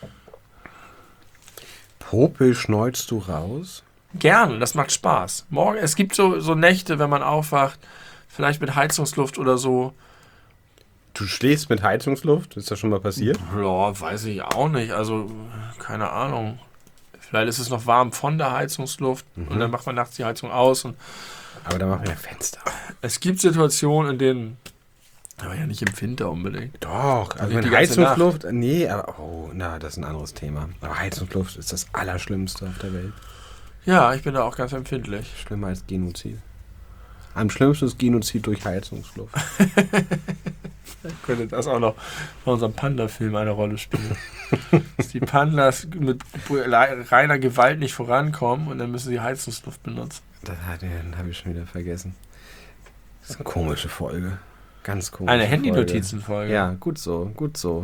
Popel schneuzt du raus? Gerne, das macht Spaß. Morgen, es gibt so, so Nächte, wenn man aufwacht, vielleicht mit Heizungsluft oder so. Du schläfst mit Heizungsluft? Ist das schon mal passiert? Ja, weiß ich auch nicht. Also, keine Ahnung. Vielleicht ist es noch warm von der Heizungsluft und dann macht man nachts die Heizung aus. Und Aber da machen wir Fenster. es gibt Situationen, in denen, aber ja nicht im Winter unbedingt. Doch, also Die wenn ganze Heizungsluft, nee, aber, oh, na, das ist ein anderes Thema. Aber Heizungsluft ist das Allerschlimmste auf der Welt. Ja, ich bin da auch ganz empfindlich. Schlimmer als Genozid. Am schlimmsten ist Genozid durch Heizungsluft. Könnte das auch noch bei unserem Panda-Film eine Rolle spielen. Dass die Pandas mit reiner Gewalt nicht vorankommen und dann müssen sie Heizungsluft benutzen. Das hat- den habe ich schon wieder vergessen. Das ist eine komische Folge. Ganz komisch. Eine Handy-Notizen-Folge. Ja, gut so, gut so.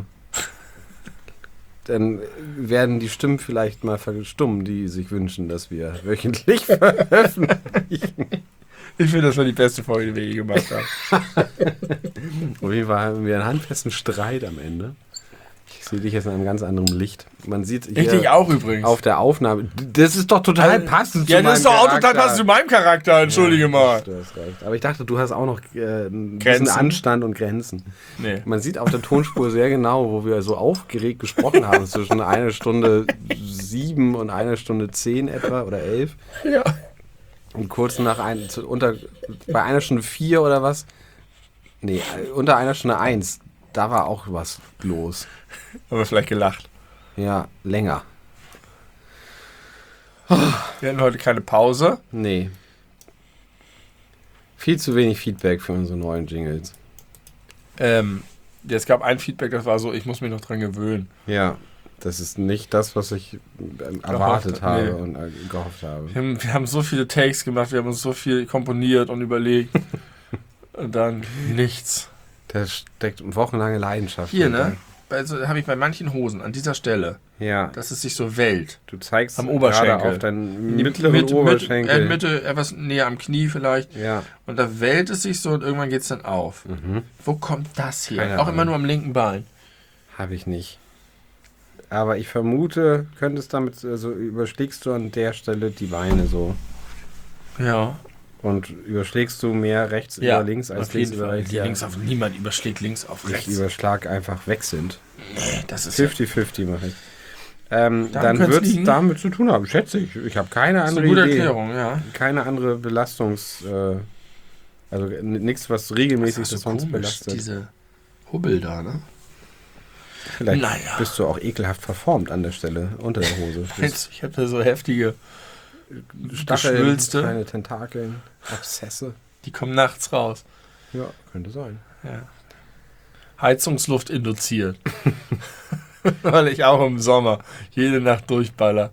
Dann werden die Stimmen vielleicht mal verstummen, die sich wünschen, dass wir wöchentlich veröffentlichen. Ich finde, das war die beste Folge, die wir je gemacht haben. Auf jeden Fall haben wir einen handfesten Streit am Ende. Ich sehe dich jetzt in einem ganz anderen Licht. Man sieht hier Ich dich auch übrigens. auf der Aufnahme. Das ist doch total Also, passend ja, zu das ist meinem doch auch total Charakter. passend zu meinem Charakter, entschuldige Ja, mal. Du hast recht. Aber ich dachte, du hast auch noch äh, ein bisschen Grenzen? Anstand und Grenzen. Nee. Man sieht auf der Tonspur sehr genau, wo wir so aufgeregt gesprochen haben, zwischen einer Stunde sieben und einer Stunde zehn etwa oder elf. Ja. Und kurz nach ein, zu, unter, bei einer Stunde vier oder was? Nee, unter einer Stunde eins, da war auch was los. Haben wir vielleicht gelacht. Ja, länger. Wir hatten heute keine Pause. Nee. Viel zu wenig Feedback für unsere neuen Jingles. Ähm, es gab ein Feedback, das war so, ich muss mich noch dran gewöhnen. Ja, das ist nicht das, was ich ähm, erwartet habe nee. und äh, gehofft habe. Wir haben, wir haben so viele Takes gemacht, wir haben uns so viel komponiert und überlegt. Und dann nichts. Da steckt wochenlange Leidenschaft. Hier, hinter. ne? also habe ich bei manchen Hosen an dieser Stelle, Ja. dass es sich so wellt. Du zeigst Am Oberschenkel. gerade auf deinen In die mittleren Mitte, Oberschenkel. Mitte, äh, Mitte, etwas näher am Knie vielleicht. Ja. Und da wellt es sich so und irgendwann geht es dann auf. Mhm. Wo kommt das her? Keine Auch immer Ahnung. nur am linken Bein. Habe ich nicht. Aber ich vermute, könntest damit, also überschlägst du an der Stelle die Beine so. Ja. Und überschlägst du mehr rechts Ja, über links als auf links jeden über Fall. rechts? Die Ja. links auf, niemand überschlägt links auf Ich rechts. überschlag einfach wechselnd. Nee, das ist ja, fünfzig fünfzig mache ich. Ähm, Daran dann könnte's wird es liegen. damit zu tun haben, schätze ich. Ich habe keine das ist andere eine gute Idee. Erklärung, ja. Keine andere Belastungs... Äh, also nichts, was regelmäßig Das das ist so sonst komisch, belastet. diese Hubbel da, ne? Vielleicht Naja. bist du auch ekelhaft verformt an der Stelle unter der Hose. Du bist Ich habe da so heftige Stacheln, Geschwülste. kleine Tentakeln, Abszesse. Die kommen nachts raus. Ja, könnte sein. Ja. Heizungsluft induziert. Weil ich auch im Sommer jede Nacht durchballer.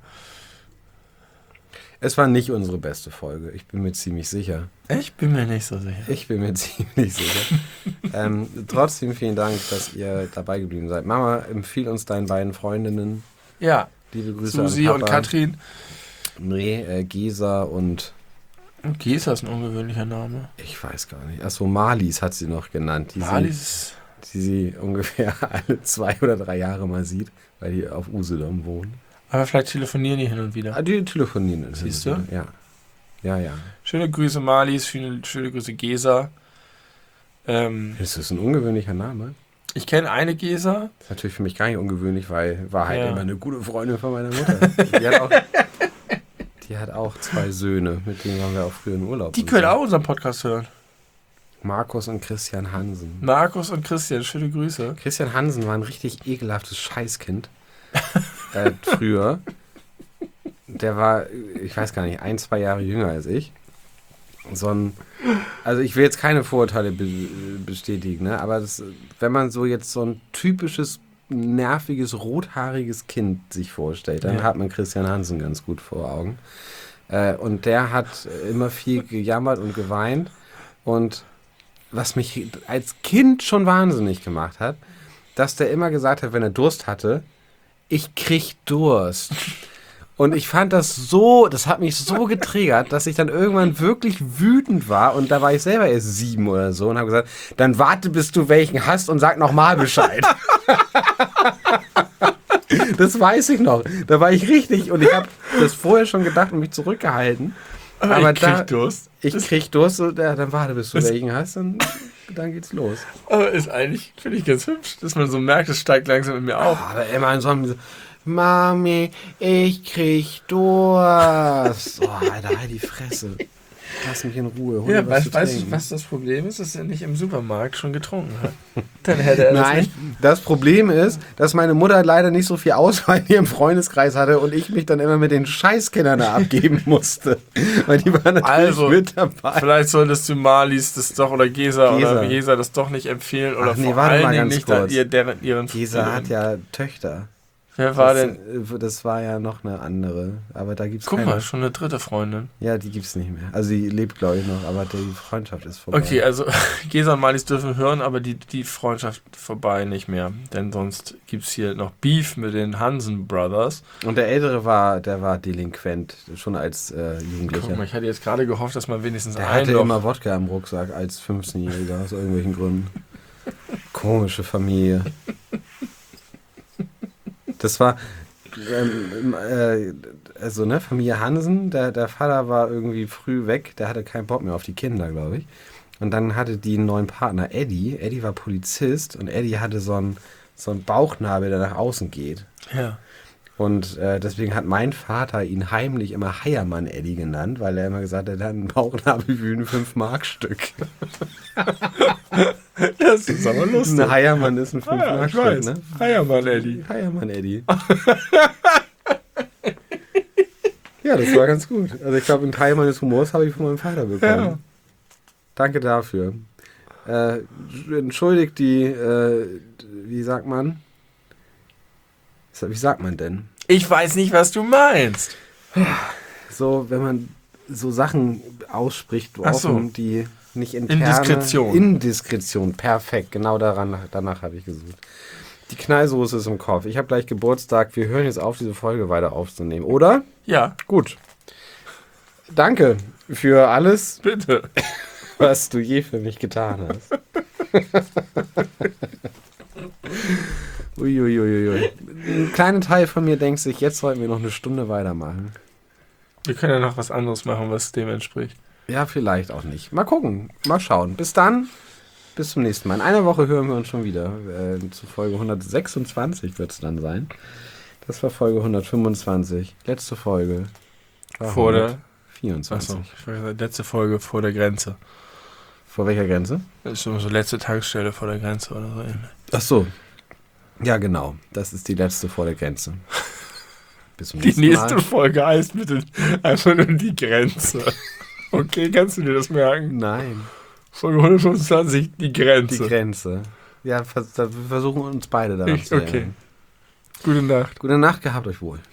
Es war nicht unsere beste Folge, ich bin mir ziemlich sicher. Ich bin mir nicht so sicher. Ich bin mir ziemlich sicher. ähm, trotzdem vielen Dank, dass ihr dabei geblieben seid. Mama, empfiehl uns deinen beiden Freundinnen. Ja, Liebe Grüße Susi an und Papa. Katrin. Nee, äh, Gesa und Gesa ist ein ungewöhnlicher Name. ich weiß gar nicht. Achso, Marlies hat sie noch genannt. Die Marlies. sie, die sie ungefähr alle zwei oder drei Jahre mal sieht, weil die auf Usedom wohnen. Aber vielleicht telefonieren die hin und wieder. Ah, die telefonieren. Siehst du? Ja. Ja, ja. Schöne Grüße Marlies, schöne, schöne Grüße Gesa. Ähm, Ist das ein ungewöhnlicher Name? ich kenne eine Gesa. Das ist natürlich für mich gar nicht ungewöhnlich, weil war halt Ja. immer eine gute Freundin von meiner Mutter. Die hat auch, die hat auch zwei Söhne, mit denen waren wir auch früher in Urlaub. Die und können so. auch unseren Podcast hören. Markus und Christian Hansen. Markus und Christian, schöne Grüße. Christian Hansen war ein richtig ekelhaftes Scheißkind. äh, früher. Der war, ich weiß gar nicht, ein, zwei Jahre jünger als ich. So ein, also ich will jetzt keine Vorurteile be bestätigen, ne? Aber das, wenn man so jetzt so ein typisches, nerviges, rothaariges Kind sich vorstellt, dann Ja. hat man Christian Hansen ganz gut vor Augen. Äh, und der hat immer viel gejammert und geweint. Und was mich als Kind schon wahnsinnig gemacht hat, dass der immer gesagt hat, wenn er Durst hatte, ich krieg Durst. Und ich fand das so, das hat mich so getriggert, dass ich dann irgendwann wirklich wütend war und da war ich selber erst sieben oder so und habe gesagt, dann warte, bis du welchen hast und sag nochmal Bescheid. Das weiß ich noch. Da war ich richtig und ich habe das vorher schon gedacht und mich zurückgehalten. Aber, Aber ich krieg da- Durst. Ich krieg Durst und ja, dann warte, bis du Das- welchen hast und dann geht's los. Aber ist eigentlich, finde ich ganz hübsch, dass man so merkt, es steigt langsam in mir auf. Aber immer in so einem so, Mami, ich krieg Durst. Oh, Alter, halt die Fresse. Lass mich in Ruhe. Hol Ja, dir was weißt, zu weißt du, trinken. was das Problem ist? Dass er nicht im Supermarkt schon getrunken hat. Dann hätte er das Nein, nicht. das Problem ist, dass meine Mutter leider nicht so viel Auswahl in ihrem Freundeskreis hatte und ich mich dann immer mit den Scheißkindern da abgeben musste. Weil die waren natürlich Also, mit dabei. Vielleicht solltest du Marlies das doch oder Gesa, Gesa. oder Gesa das doch nicht empfehlen oder Ach nee, vor warte allen mal Dingen ganz nicht da kurz. ihr, deren, ihren Gesa hat ja Töchter. Wer war das, denn? äh, Das war ja noch eine andere. Aber da gibt's Guck keine. mal, schon eine dritte Freundin. Ja, die gibt's nicht mehr. Also die lebt, glaube ich, noch, aber die Freundschaft ist vorbei. Okay, also Gesa und Marlies dürfen hören, aber die, die Freundschaft vorbei nicht mehr. Denn sonst gibt es hier noch Beef mit den Hansen Brothers. Und der Ältere war, der war delinquent, schon als äh, Jugendlicher. Guck mal, ich hatte jetzt gerade gehofft, dass man wenigstens Der einen hatte noch... immer Wodka im Rucksack als fünfzehnjähriger aus irgendwelchen Gründen. Komische Familie. Das war, ähm, äh, also ne, Familie Hansen, der, der Vater war irgendwie früh weg, der hatte keinen Bock mehr auf die Kinder, glaube ich. Und dann hatte die einen neuen Partner, Eddie. Eddie war Polizist und Eddie hatte so einen, so einen Bauchnabel, der nach außen geht. Ja. Und äh, deswegen hat mein Vater ihn heimlich immer Heiermann Eddie genannt, weil er immer gesagt hat, er hat einen Bauchnabel wie ein fünf Mark Stück. Das ist aber lustig. Ein Heiermann ist ein fünf Ah, Mark ich weiß. Stück, ne? Heiermann, Eddie. Heiermann Eddie. Ja, das war ganz gut. Also ich glaube, einen Teil meines Humors habe ich von meinem Vater bekommen. Ja. Danke dafür. Äh, entschuldigt die, äh, wie sagt man? Wie sagt man denn? Ich weiß nicht, was du meinst. So, wenn man so Sachen ausspricht, Ach so. offen, die nicht interne... Indiskretion. Indiskretion, perfekt. Genau daran, danach habe ich gesucht. Die Knallsoße ist im Kopf. Ich habe gleich Geburtstag. Wir hören jetzt auf, diese Folge weiter aufzunehmen, oder? Ja. Gut. Danke für alles, Bitte. was du je für mich getan hast. Uiuiuiui. Ein kleiner Teil von mir denkt sich, jetzt sollten wir noch eine Stunde weitermachen. Wir können ja noch was anderes machen, was dem entspricht. Ja, vielleicht auch nicht. Mal gucken, mal schauen. Bis dann, bis zum nächsten Mal. In einer Woche hören wir uns schon wieder. Äh, zu Folge hundertsechsundzwanzig wird es dann sein. Das war Folge hundertfünfundzwanzig. Letzte Folge. Vor der... vierundzwanzig. Achso, ich war letzte Folge vor der Grenze. Vor welcher Grenze? Das ist so so letzte Tagesstelle vor der Grenze oder so. Ach so. Ja, genau. Das ist die letzte vor der Grenze. Bis zum Die nächsten nächste Mal. Folge heißt bitte einfach nur die Grenze. Okay, kannst du dir das merken? Nein. Folge hundertfünfundzwanzig, die Grenze. Die Grenze. Ja, vers- da- wir versuchen uns beide daran zu Okay. erinnern. Gute Nacht. Gute Nacht, gehabt euch wohl.